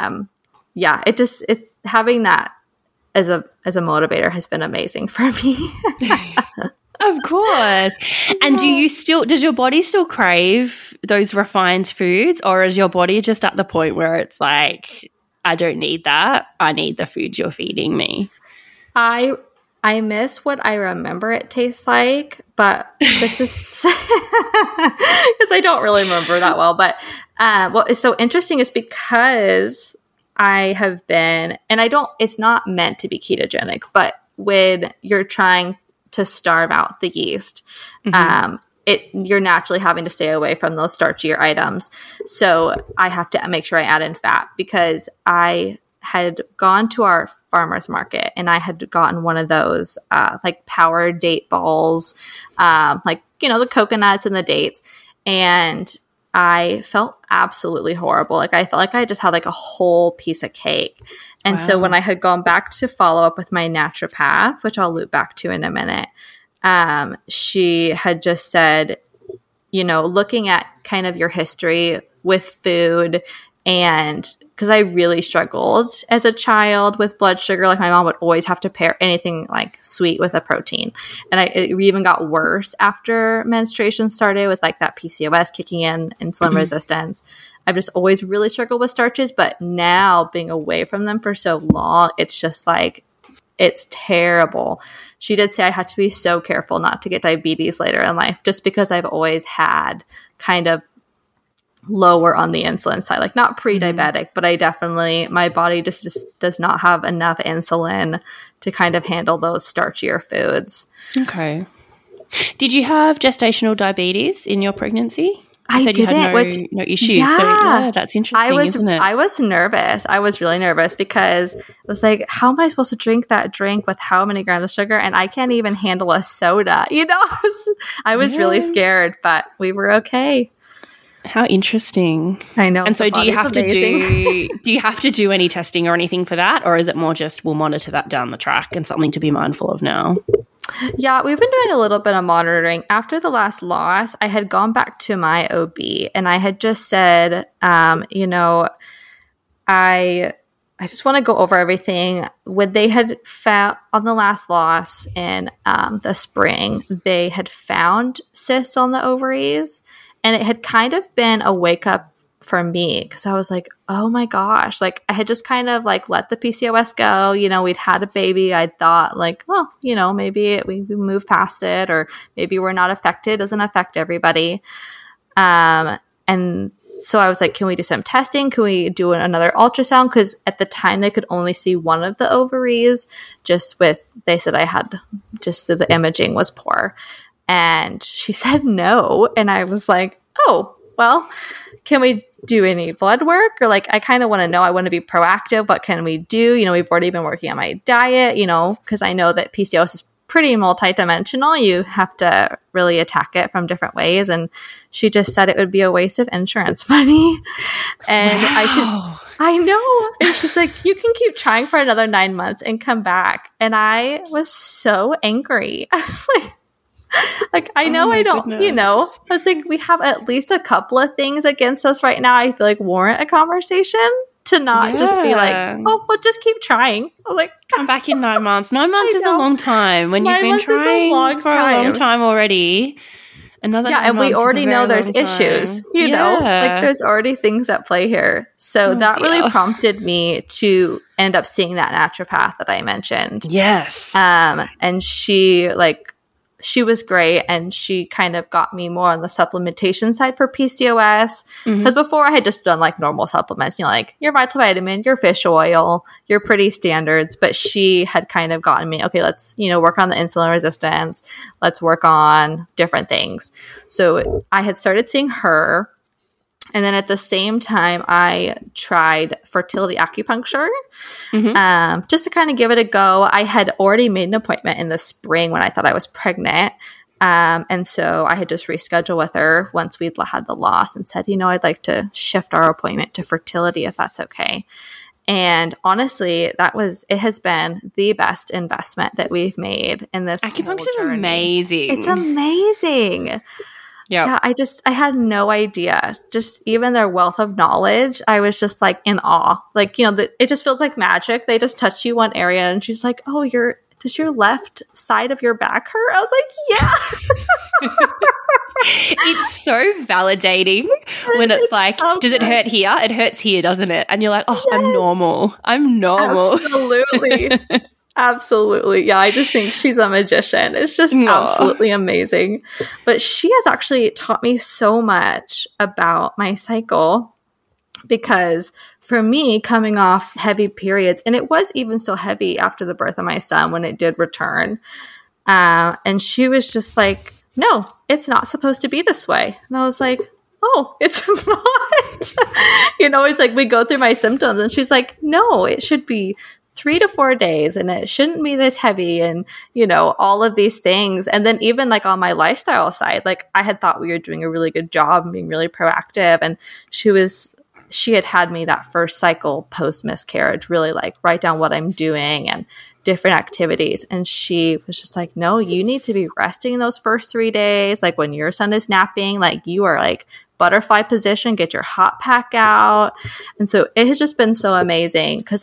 it's having that as a motivator has been amazing for me. Of course. And does your body still crave those refined foods, or is your body just at the point where it's like, I don't need that. I need the food you're feeding me? I miss what I remember it tastes like, but this is because I don't really remember that well. But what is so interesting is because I have been, and it's not meant to be ketogenic, but when you're trying to starve out the yeast, you're naturally having to stay away from those starchier items. So I have to make sure I add in fat, because I had gone to our farmer's market and I had gotten one of those like power date balls, the coconuts and the dates. And I felt absolutely horrible. Like I felt like I just had like a whole piece of cake. And so when I had gone back to follow up with my naturopath, which I'll loop back to in a minute, she had just said, looking at kind of your history with food, and because I really struggled as a child with blood sugar, like my mom would always have to pair anything like sweet with a protein. And it even got worse after menstruation started with like that PCOS kicking in, insulin resistance. I've just always really struggled with starches, but now being away from them for so long, it's just like, it's terrible. She did say I had to be so careful not to get diabetes later in life, just because I've always had kind of lower on the insulin side, like not pre-diabetic, but my body just does not have enough insulin to kind of handle those starchier foods. Okay. Did you have gestational diabetes in your pregnancy? You said didn't, you had no issues. Yeah. So yeah, that's interesting, isn't it? I was nervous. I was really nervous because it was like, how am I supposed to drink that drink with how many grams of sugar? And I can't even handle a soda. I was really scared, but we were okay. How interesting. I know. And so do you have to do any testing or anything for that? Or is it more just we'll monitor that down the track and something to be mindful of now? Yeah, we've been doing a little bit of monitoring. After the last loss, I had gone back to my OB and I had just said, I just want to go over everything. When they had found on the last loss in the spring, they had found cysts on the ovaries, and it had kind of been a wake up for me because I was like, oh my gosh, like I had just kind of like let the PCOS go. We'd had a baby. I thought like, well, maybe we move past it, or maybe we're not affected. It doesn't affect everybody. And so I was like, can we do some testing? Can we do another ultrasound? Because at the time they could only see one of the ovaries. They said I had just the imaging was poor. And she said no. And I was like, oh, well, can we do any blood work? Or like, I kind of want to know, I want to be proactive. What can we do? We've already been working on my diet, because I know that PCOS is pretty multidimensional. You have to really attack it from different ways. And she just said it would be a waste of insurance money. And wow. I know. And she's like, you can keep trying for another 9 months and come back. And I was so angry. I was like, I know I don't, goodness. I was like, we have at least a couple of things against us right now I feel like warrant a conversation, to not just be like, oh, we'll just keep trying. I'm like, come back in 9 months. 9 months is a long time when you've been trying for a long time already. Another and we already know there's issues, like there's already things at play here. So that really prompted me to end up seeing that naturopath that I mentioned. Yes. And she was great, and she kind of got me more on the supplementation side for PCOS. Because before I had just done like normal supplements, like your multivitamin, your fish oil, your pretty standards. But she had kind of gotten me, okay, let's, work on the insulin resistance. Let's work on different things. So I had started seeing her. And then at the same time, I tried fertility acupuncture just to kind of give it a go. I had already made an appointment in the spring when I thought I was pregnant. And so I had just rescheduled with her once we'd had the loss and said, I'd like to shift our appointment to fertility if that's okay. And honestly, it has been the best investment that we've made in this. Acupuncture is amazing. It's amazing. Yeah, I had no idea. Just even their wealth of knowledge, I was just like in awe. Like, it just feels like magic. They just touch you one area and she's like, oh, does your left side of your back hurt? I was like, yeah. It's so validating when it's like, does it hurt here? It hurts here, doesn't it? And you're like, oh, yes. I'm normal. Absolutely. Absolutely. Yeah, I just think she's a magician. It's just absolutely amazing. But she has actually taught me so much about my cycle, because for me, coming off heavy periods, and it was even still heavy after the birth of my son when it did return, and she was just like, no, it's not supposed to be this way. And I was like, oh, it's not. It's like we go through my symptoms and she's like, no, it should be 3 to 4 days and it shouldn't be this heavy, and all of these things. And then even like on my lifestyle side, like I had thought we were doing a really good job and being really proactive, and she had me that first cycle post miscarriage really like write down what I'm doing and different activities, and she was just like, no, you need to be resting those first 3 days, like when your son is napping, like you are like butterfly position, get your hot pack out. And so it has just been so amazing, because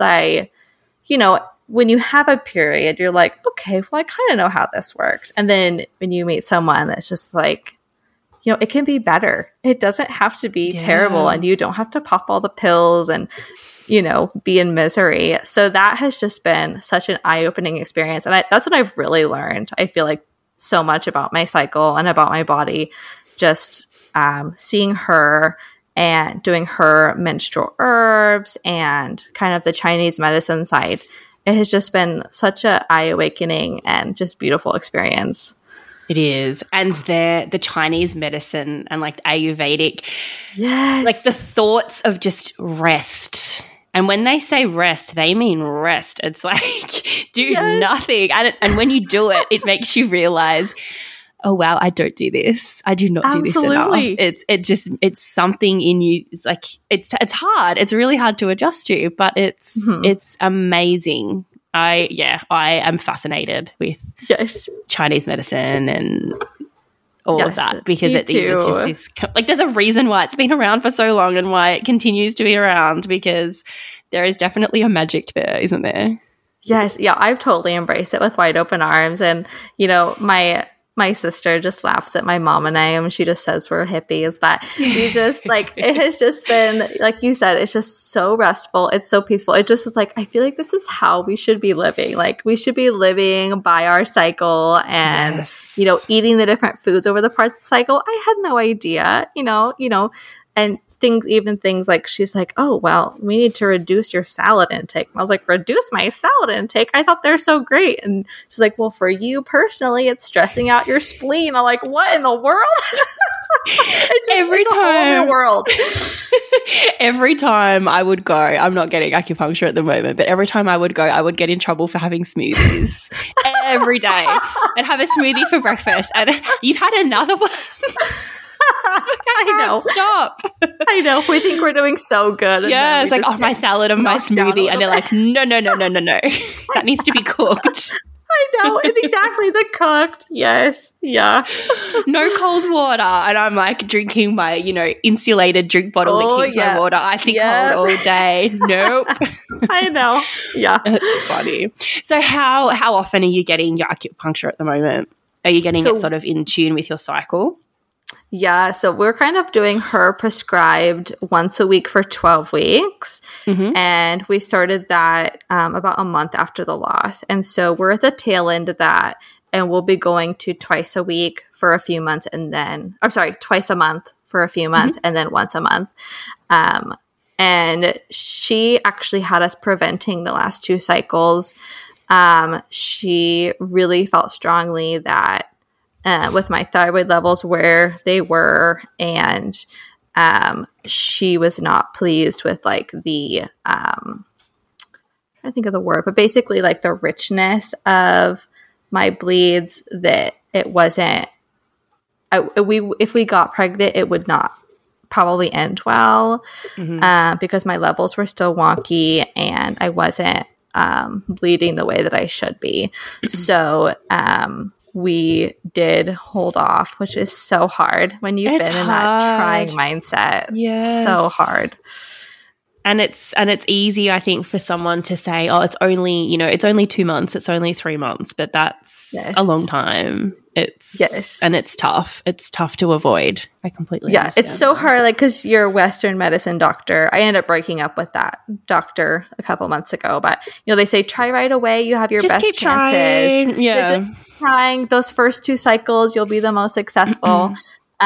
when you have a period, you're like, okay, well, I kind of know how this works. And then when you meet someone that's just like, it can be better. It doesn't have to be terrible, and you don't have to pop all the pills and, be in misery. So that has just been such an eye-opening experience. And that's what I've really learned. I feel like so much about my cycle and about my body, just seeing her and doing her menstrual herbs and kind of the Chinese medicine side. It has just been such an eye-awakening and just beautiful experience. It is. And the Chinese medicine and like Ayurvedic, Yes. like the thoughts of just rest. And when they say rest, they mean rest. It's like do nothing. And when you do it, it makes you realize, oh wow, I don't do this. I do not do this enough. It's something in you. It's like it's hard. It's really hard to adjust to, but it's amazing. I am fascinated with Chinese medicine and all of that because it's just this, like, there's a reason why it's been around for so long and why it continues to be around, because there is definitely a magic there, isn't there? Yes. Yeah. I've totally embraced it with wide open arms. And, you know, my sister just laughs at my mom and I, and she just says we're hippies, but we just like, it has just been, like you said, it's just so restful. It's so peaceful. It just is like, I feel like this is how we should be living. Like we should be living by our cycle and, you know, eating the different foods over the parts of the cycle. I had no idea, you know, and things like, she's like, oh, well, we need to reduce your salad intake. And I was like, reduce my salad intake? I thought they're so great. And she's like, well, for you personally, it's stressing out your spleen. I'm like, what in the world? Every time I would go, I'm not getting acupuncture at the moment, but every time I would go, I would get in trouble for having smoothies every day. I'd have a smoothie for breakfast, and you've had another one. I know. Stop. I know. We think we're doing so good. Yeah, it's like, oh, my salad and my smoothie. And they're like, no. That needs to be cooked. I know. It's exactly the cooked. Yes. Yeah. No cold water. And I'm like drinking my, you know, insulated drink bottle that keeps my water icy cold all day. Nope. I know. Yeah. It's funny. So how often are you getting your acupuncture at the moment? Are you getting it sort of in tune with your cycle? Yeah, so we're kind of doing her prescribed once a week for 12 weeks. Mm-hmm. And we started that about a month after the loss. And so we're at the tail end of that. And we'll be going to twice a week for a few months twice a month for a few months and then once a month. And she actually had us preventing the last 2 cycles. She really felt strongly that with my thyroid levels where they were, and she was not pleased with like the I'm trying to think of the word, but basically like the richness of my bleeds, that it wasn't if we got pregnant, it would not probably end well, because my levels were still wonky and I wasn't bleeding the way that I should be. So we did hold off, which is so hard when you've been in that trying mindset. Yes. So hard. And it's easy, I think, for someone to say, oh, it's only 2 months, it's only 3 months, but that's a long time. And it's tough. It's tough to avoid. I completely understand. It's so hard, like, because you're a Western medicine doctor. I ended up breaking up with that doctor a couple months ago, but they say try right away. You have your best chances. Trying. Yeah. Just trying those first 2 cycles, you'll be the most successful.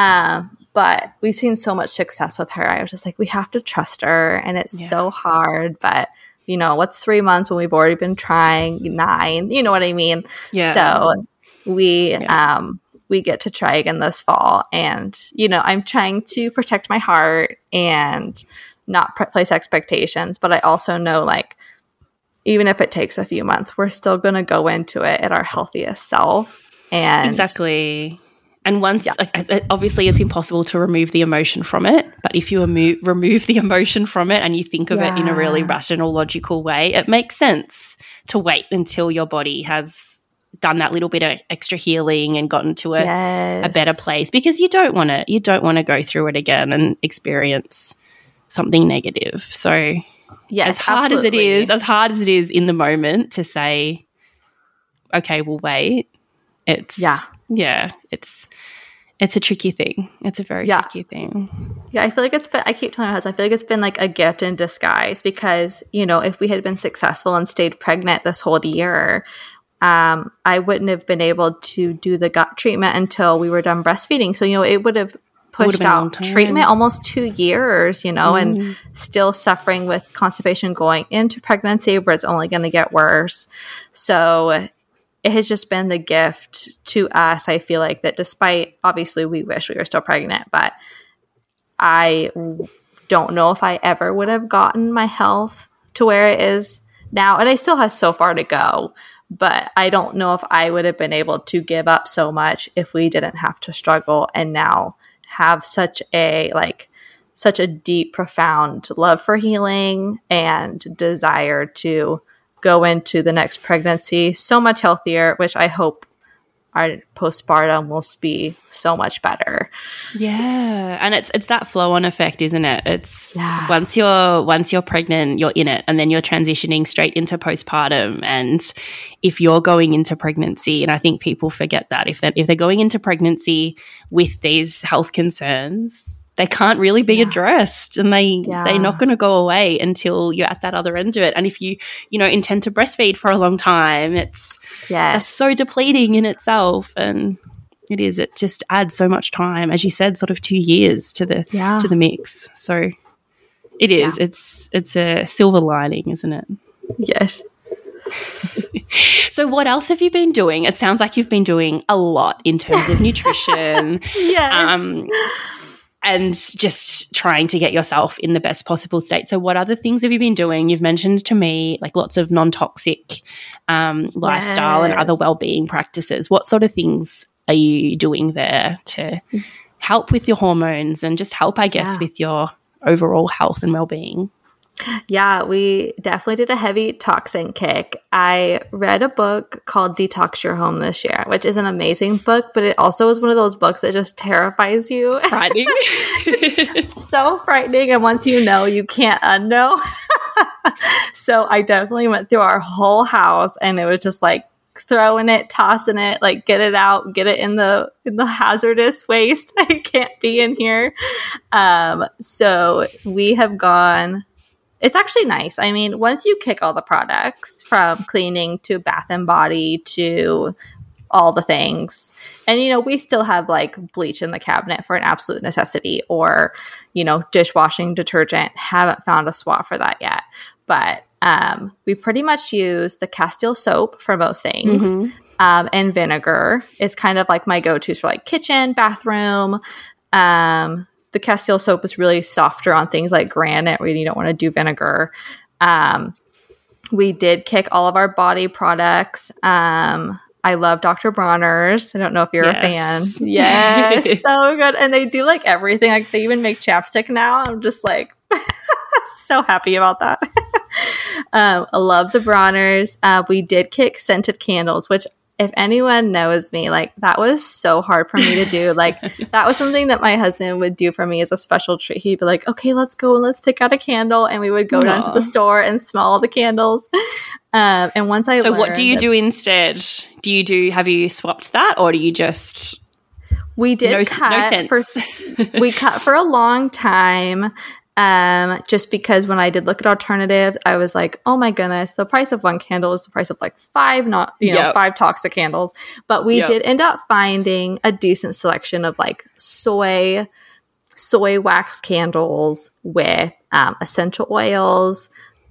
But we've seen so much success with her. I was just like, we have to trust her, and it's so hard. But what's 3 months when we've already been trying 9? You know what I mean? Yeah. So we get to try again this fall, and I'm trying to protect my heart and not place expectations. But I also know, like, even if it takes a few months, we're still going to go into it at our healthiest self. And exactly. And once, obviously, it's impossible to remove the emotion from it. But if you remove the emotion from it and you think of it in a really rational, logical way, it makes sense to wait until your body has done that little bit of extra healing and gotten to a better place, because you don't want to go through it again and experience something negative. So as hard as it is in the moment to say, okay, we'll wait. It's a tricky thing. It's a very tricky thing. Yeah, I feel like I keep telling my husband, I feel like it's been like a gift in disguise, because, if we had been successful and stayed pregnant this whole year, I wouldn't have been able to do the gut treatment until we were done breastfeeding. So, it would have pushed out treatment almost 2 years, and still suffering with constipation going into pregnancy, where it's only going to get worse. So it has just been the gift to us. I feel like that despite, obviously we wish we were still pregnant, but I don't know if I ever would have gotten my health to where it is now. And I still have so far to go, but I don't know if I would have been able to give up so much if we didn't have to struggle and now have such a deep, profound love for healing and desire to go into the next pregnancy so much healthier, which I hope our postpartum will be so much better. Yeah. And it's that flow on effect, isn't it? It's once you're pregnant, you're in it, and then you're transitioning straight into postpartum. And if you're going into pregnancy, and I think people forget that if they're going into pregnancy with these health concerns, they can't really be addressed, and they're not going to go away until you're at that other end of it. And if you intend to breastfeed for a long time, that's so depleting in itself. And it just adds so much time, as you said, sort of 2 years to the mix. So it is. It's a silver lining, isn't it? Yes. So what else have you been doing? It sounds like you've been doing a lot in terms of nutrition. Yes. And just trying to get yourself in the best possible state. So what other things have you been doing? You've mentioned to me like lots of non-toxic lifestyle and other well-being practices. What sort of things are you doing there to help with your hormones and just help, I guess, with your overall health and well-being? Yeah, we definitely did a heavy toxin kick. I read a book called Detox Your Home this year, which is an amazing book, but it also is one of those books that just terrifies you. It's frightening. It's just so frightening. And once you know, you can't unknow. So I definitely went through our whole house, and it was just like throwing it, tossing it, like get it out, get it in the hazardous waste. I can't be in here. So we have gone. It's actually nice. I mean, once you kick all the products from cleaning to Bath and Body to all the things, and, we still have like bleach in the cabinet for an absolute necessity, or, dishwashing detergent. Haven't found a swap for that yet. But we pretty much use the Castile soap for most things. And vinegar is kind of like my go-tos for like kitchen, bathroom. The Castile soap is really softer on things like granite where you don't want to do vinegar. We did kick all of our body products. I love Dr. Bronner's. I don't know if you're a fan. Yes, so good. And they do like everything. Like they even make chapstick now. I'm just like so happy about that. I love the Bronner's. We did kick scented candles, which if anyone knows me, like that was so hard for me to do. Like that was something that my husband would do for me as a special treat. He'd be like, okay, let's go and let's pick out a candle. And we would go down to the store and smell all the candles. And once I learned, what do you do instead? Have you swapped that, or do you just... We did cut we cut for a long time. Just because when I did look at alternatives, I was like, oh my goodness, the price of one candle is the price of like 5 toxic candles. But we did end up finding a decent selection of like soy wax candles with essential oils,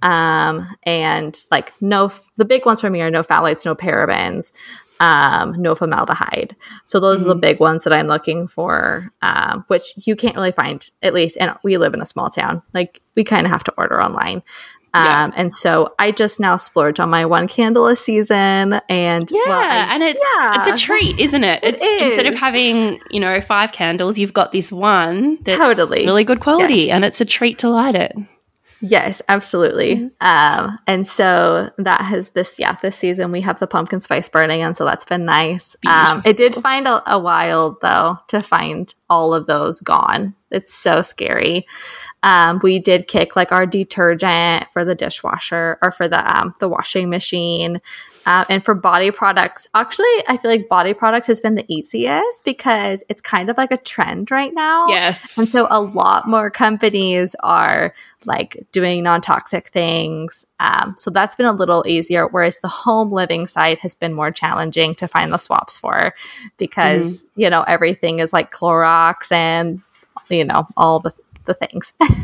and like the big ones for me are no phthalates, no parabens, no formaldehyde. So those are the big ones that I'm looking for, which you can't really find, at least, and we live in a small town. Like we kind of have to order online. And so I just now splurge on my one candle a season, and it's a treat, isn't it? It is. Instead of having 5 candles, you've got this one that's totally really good quality, and it's a treat to light it. Yes, absolutely. And so that has this season we have the pumpkin spice burning, and so that's been nice. It did find a while though to find all of those gone. It's so scary. We did kick like our detergent for the dishwasher or for the washing machine. And for body products, actually, I feel like body products has been the easiest because it's kind of like a trend right now. Yes. And so a lot more companies are like doing non-toxic things. So that's been a little easier, whereas the home living side has been more challenging to find the swaps for because, everything is like Clorox and, all the things.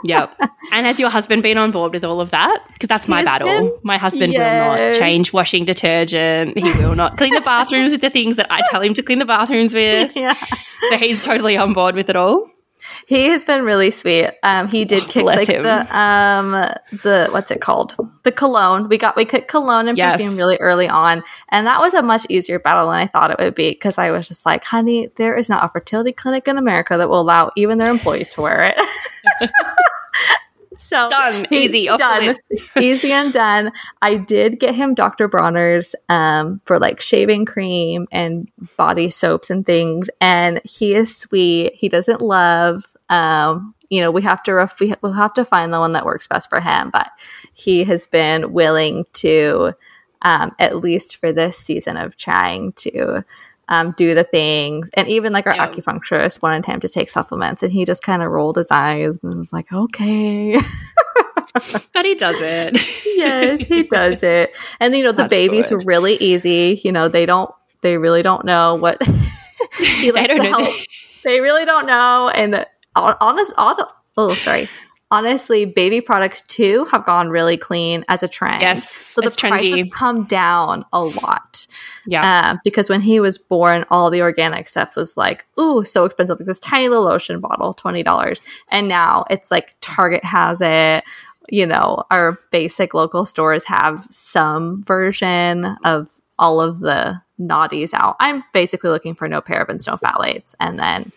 Yep. And has your husband been on board with all of that? Because that's my battle. My husband will not change washing detergent. He will not clean the bathrooms with the things that I tell him to clean the bathrooms with. Yeah. So he's totally on board with it all. He has been really sweet. He did kick like the what's it called? The cologne. We kicked cologne and perfume really early on, and that was a much easier battle than I thought it would be, because I was just like, honey, there is not a fertility clinic in America that will allow even their employees to wear it. So done. Easy. Done. Easy and done. I did get him Dr. Bronner's for like shaving cream and body soaps and things. And he is sweet. He doesn't love, we'll have to find the one that works best for him. But he has been willing to, at least for this season, of trying to do the things. And even like our acupuncturist wanted him to take supplements, and he just kind of rolled his eyes and was like, okay. But he does it. Yes, he does it. And the babies were really easy. They really don't know what he likes to help. They really don't know. And honestly, baby products too have gone really clean as a trend. Yes, so the prices come down a lot. Yeah, because when he was born, all the organic stuff was like, ooh, so expensive. Like this tiny little lotion bottle, $20, and now it's like Target has it. Our basic local stores have some version of all of the naughties out. I'm basically looking for no parabens, no phthalates, and then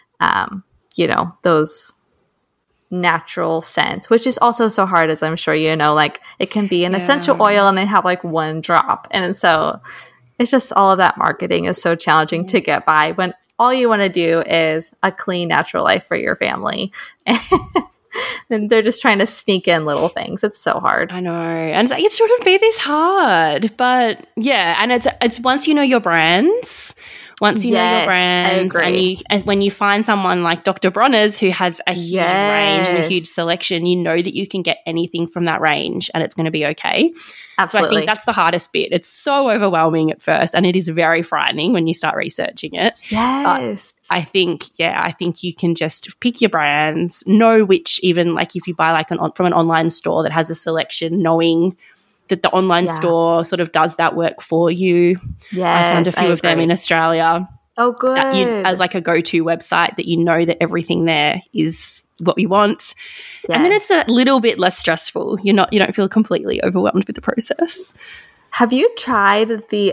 those natural scents, which is also so hard, as I'm sure like it can be an essential oil and they have like one drop, and so it's just all of that marketing is so challenging to get by when all you want to do is a clean, natural life for your family. And they're just trying to sneak in little things. It's so hard. I know. And it shouldn't be this hard. But yeah, and it's once you know your brands, know your brands, and when you find someone like Dr. Bronner's who has a huge range and a huge selection, you know that you can get anything from that range and it's going to be okay. Absolutely. So I think that's the hardest bit. It's so overwhelming at first, and it is very frightening when you start researching it. Yes. I think you can just pick your brands, know which, even like if you buy like from an online store that has a selection, knowing that the online store sort of does that work for you. Yes, I found a few of them in Australia. Oh, good. As like a go-to website that you know that everything there is what you want. Yes. And then it's a little bit less stressful. You don't feel completely overwhelmed with the process. Have you tried the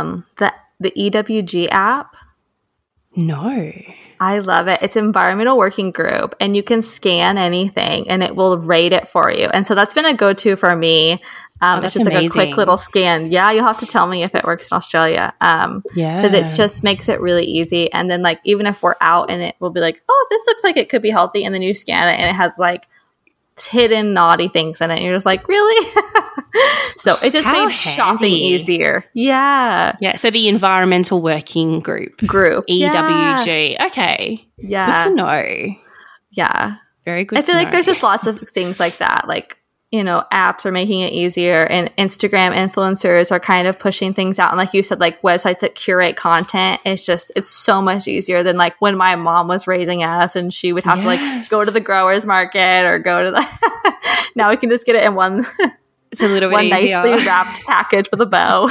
EWG app? No. I love it. It's Environmental Working Group, and you can scan anything and it will rate it for you. And so that's been a go-to for me. It's just like a quick little scan. Yeah, you'll have to tell me if it works in Australia. Because it just makes it really easy. And then like even if we're out and it will be like, oh, this looks like it could be healthy, and then you scan it and it has like hidden naughty things in it, and you're just like, really? So it just made shopping easier. Yeah. Yeah. So the Environmental Working Group. EWG. Yeah. Okay. Yeah. Good to know. Yeah. Very good. I feel like there's just lots of things like that. Like, apps are making it easier, and Instagram influencers are kind of pushing things out. And like you said, like websites that curate content, it's so much easier than like when my mom was raising us and she would have to like go to the growers market or go to the, now we can just get it in one. It's a little bit one nicely wrapped package with a bow.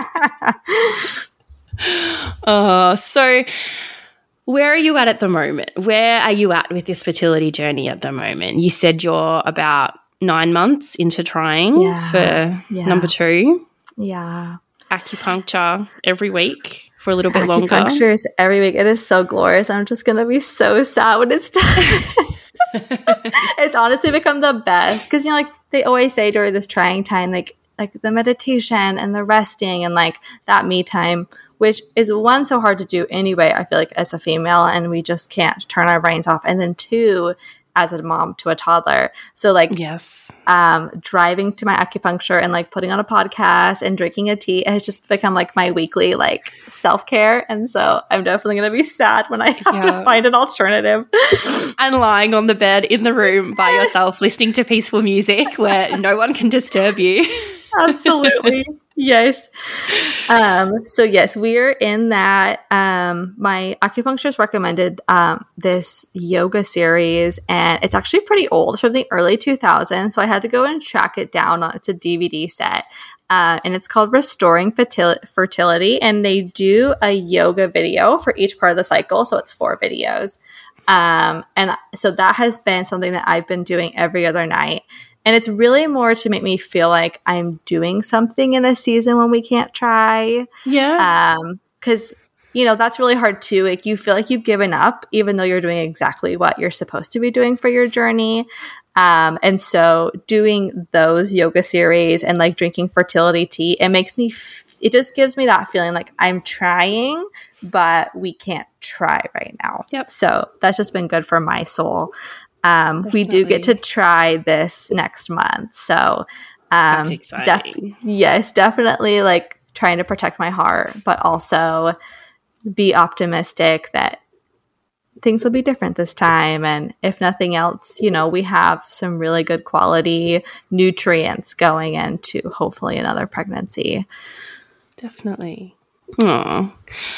So where are you at the moment? Where are you at with this fertility journey at the moment? You said you're about 9 months into trying for number 2. Yeah. Acupuncture every week for a little bit longer. Acupuncture is every week. It is so glorious. I'm just going to be so sad when it's done. It's honestly become the best because, like they always say during this trying time, like the meditation and the resting and like that me time, which is one, so hard to do anyway, I feel like as a female, and we just can't turn our brains off. And then 2, as a mom to a toddler. So like driving to my acupuncture and like putting on a podcast and drinking a tea has just become like my weekly like self-care. And so I'm definitely going to be sad when I have to find an alternative. And lying on the bed in the room by yourself listening to peaceful music where no one can disturb you. Absolutely. Yes. So yes, we're in that. My acupuncturist recommended this yoga series, and it's actually pretty old. It's from the early 2000s. So I had to go and track it down. It's a DVD set. And it's called Restoring Fertility. And they do a yoga video for each part of the cycle. So it's 4 videos. And so that has been something that I've been doing every other night. And it's really more to make me feel like I'm doing something in a season when we can't try. Yeah. Because, that's really hard too. Like you feel like you've given up, even though you're doing exactly what you're supposed to be doing for your journey. And so doing those yoga series and like drinking fertility tea, it makes me, it just gives me that feeling like I'm trying, but we can't try right now. Yep. So that's just been good for my soul. We do get to try this next month. So, that's exciting. Yes, definitely like trying to protect my heart, but also be optimistic that things will be different this time. And if nothing else, we have some really good quality nutrients going into hopefully another pregnancy. Definitely. Aww.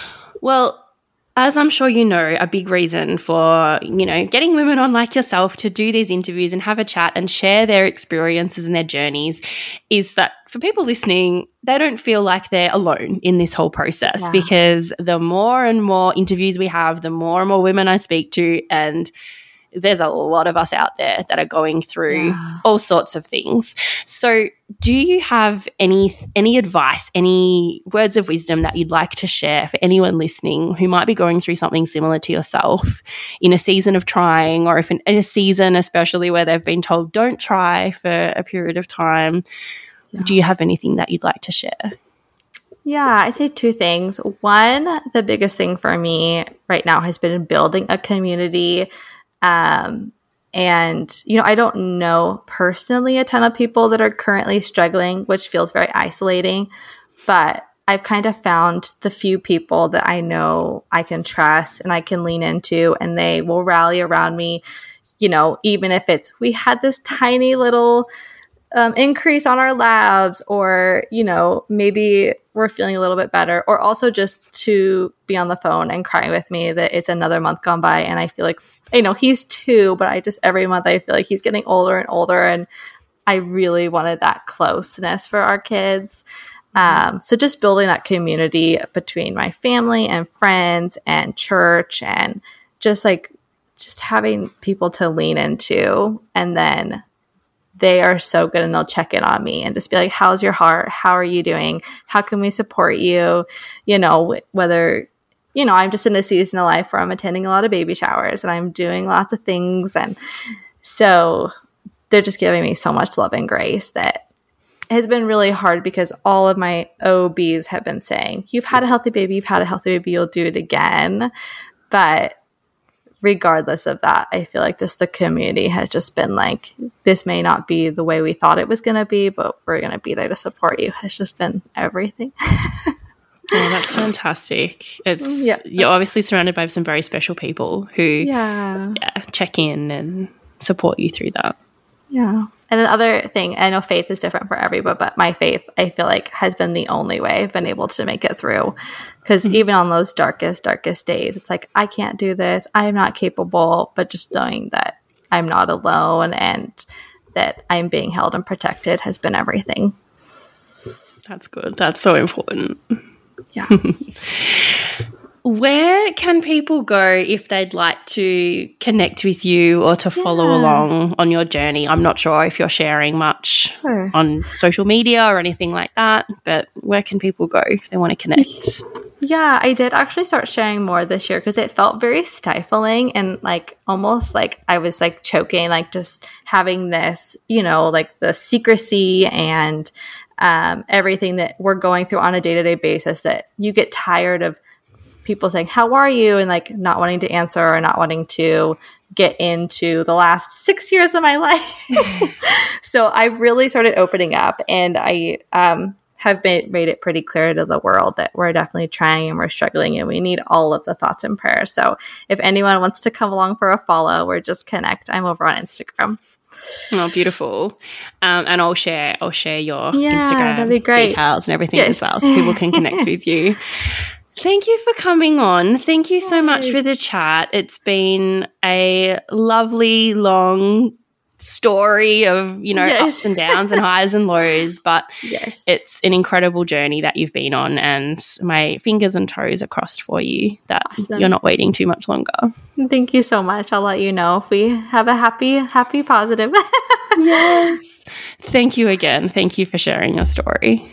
Well, as I'm sure you know, a big reason for, getting women on like yourself to do these interviews and have a chat and share their experiences and their journeys is that for people listening, they don't feel like they're alone in this whole process, because the more and more interviews we have, the more and more women I speak to, and there's a lot of us out there that are going through all sorts of things. So do you have any advice, any words of wisdom that you'd like to share for anyone listening who might be going through something similar to yourself in a season of trying, or if in a season especially where they've been told don't try for a period of time? Do you have anything that you'd like to share? Yeah, I'd say 2 things. One, the biggest thing for me right now has been building a community. And, I don't know personally a ton of people that are currently struggling, which feels very isolating, but I've kind of found the few people that I know I can trust and I can lean into, and they will rally around me, even if it's, we had this tiny little increase on our labs, or, maybe we're feeling a little bit better, or also just to be on the phone and crying with me that it's another month gone by and I feel like, he's 2, but every month I feel like he's getting older and older, and I really wanted that closeness for our kids. So just building that community between my family and friends and church, and just having people to lean into, and then they are so good and they'll check in on me and just be like, how's your heart? How are you doing? How can we support you? Whether I'm just in a season of life where I'm attending a lot of baby showers and I'm doing lots of things. And so they're just giving me so much love and grace that has been really hard, because all of my OBs have been saying, you've had a healthy baby, you'll do it again. But regardless of that, I feel like the community has just been like, this may not be the way we thought it was going to be, but we're going to be there to support you. It's just been everything. Oh, that's fantastic. You're obviously surrounded by some very special people who check in and support you through that. Yeah. And the other thing, I know faith is different for everyone, but my faith, I feel like, has been the only way I've been able to make it through. Because even on those darkest days, it's like, I can't do this, I'm not capable, but just knowing that I'm not alone and that I'm being held and protected has been everything. That's good. That's so important. Yeah. Where can people go if they'd like to connect with you or to follow along on your journey? I'm not sure if you're sharing much on social media or anything like that, but where can people go if they want to connect? Yeah, I did actually start sharing more this year because it felt very stifling and almost like I was choking, just having this, the secrecy and everything that we're going through on a day-to-day basis, that you get tired of people saying, how are you? And not wanting to answer or not wanting to get into the last 6 years of my life. So I really started opening up, and I have made it pretty clear to the world that we're definitely trying and we're struggling and we need all of the thoughts and prayers. So if anyone wants to come along for a follow or just connect, I'm over on Instagram. Oh, beautiful. And I'll share your Instagram that'd be great. details and everything as well, so people can connect with you. Thank you for coming on. Thank you so much for the chat. It's been a lovely, long story of, ups and downs and highs and lows, but it's an incredible journey that you've been on, and my fingers and toes are crossed for you that you're not waiting too much longer. Thank you so much. I'll let you know if we have a happy positive. Yes. Thank you again. Thank you for sharing your story.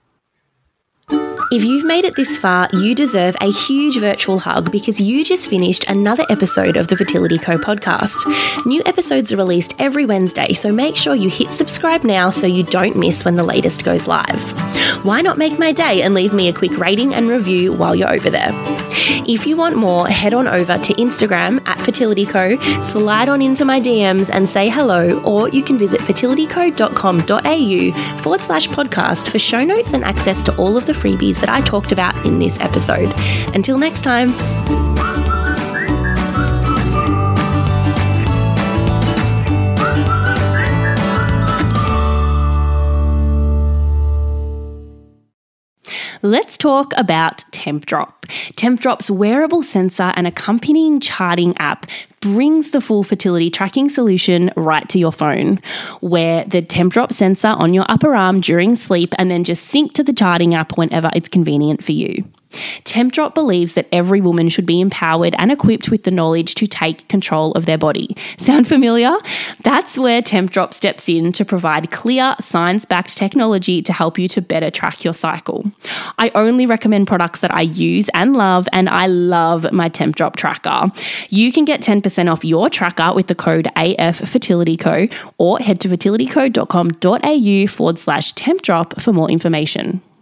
If you've made it this far, you deserve a huge virtual hug because you just finished another episode of the Fertility Co podcast. New episodes are released every Wednesday, so make sure you hit subscribe now so you don't miss when the latest goes live. Why not make my day and leave me a quick rating and review while you're over there? If you want more, head on over to Instagram @FertilityCo, slide on into my DMs and say hello, or you can visit fertilityco.com.au/podcast for show notes and access to all of the freebies that I talked about in this episode. Until next time. Let's talk about Tempdrop. Tempdrop's wearable sensor and accompanying charting app brings the full fertility tracking solution right to your phone. Wear the Tempdrop sensor on your upper arm during sleep and then just sync to the charting app whenever it's convenient for you. Tempdrop believes that every woman should be empowered and equipped with the knowledge to take control of their body. Sound familiar? That's where Tempdrop steps in to provide clear, science-backed technology to help you to better track your cycle. I only recommend products that I use and love, and I love my Tempdrop tracker. You can get 10% off your tracker with the code AFFertilityCo, or head to fertilityco.com.au/Tempdrop for more information.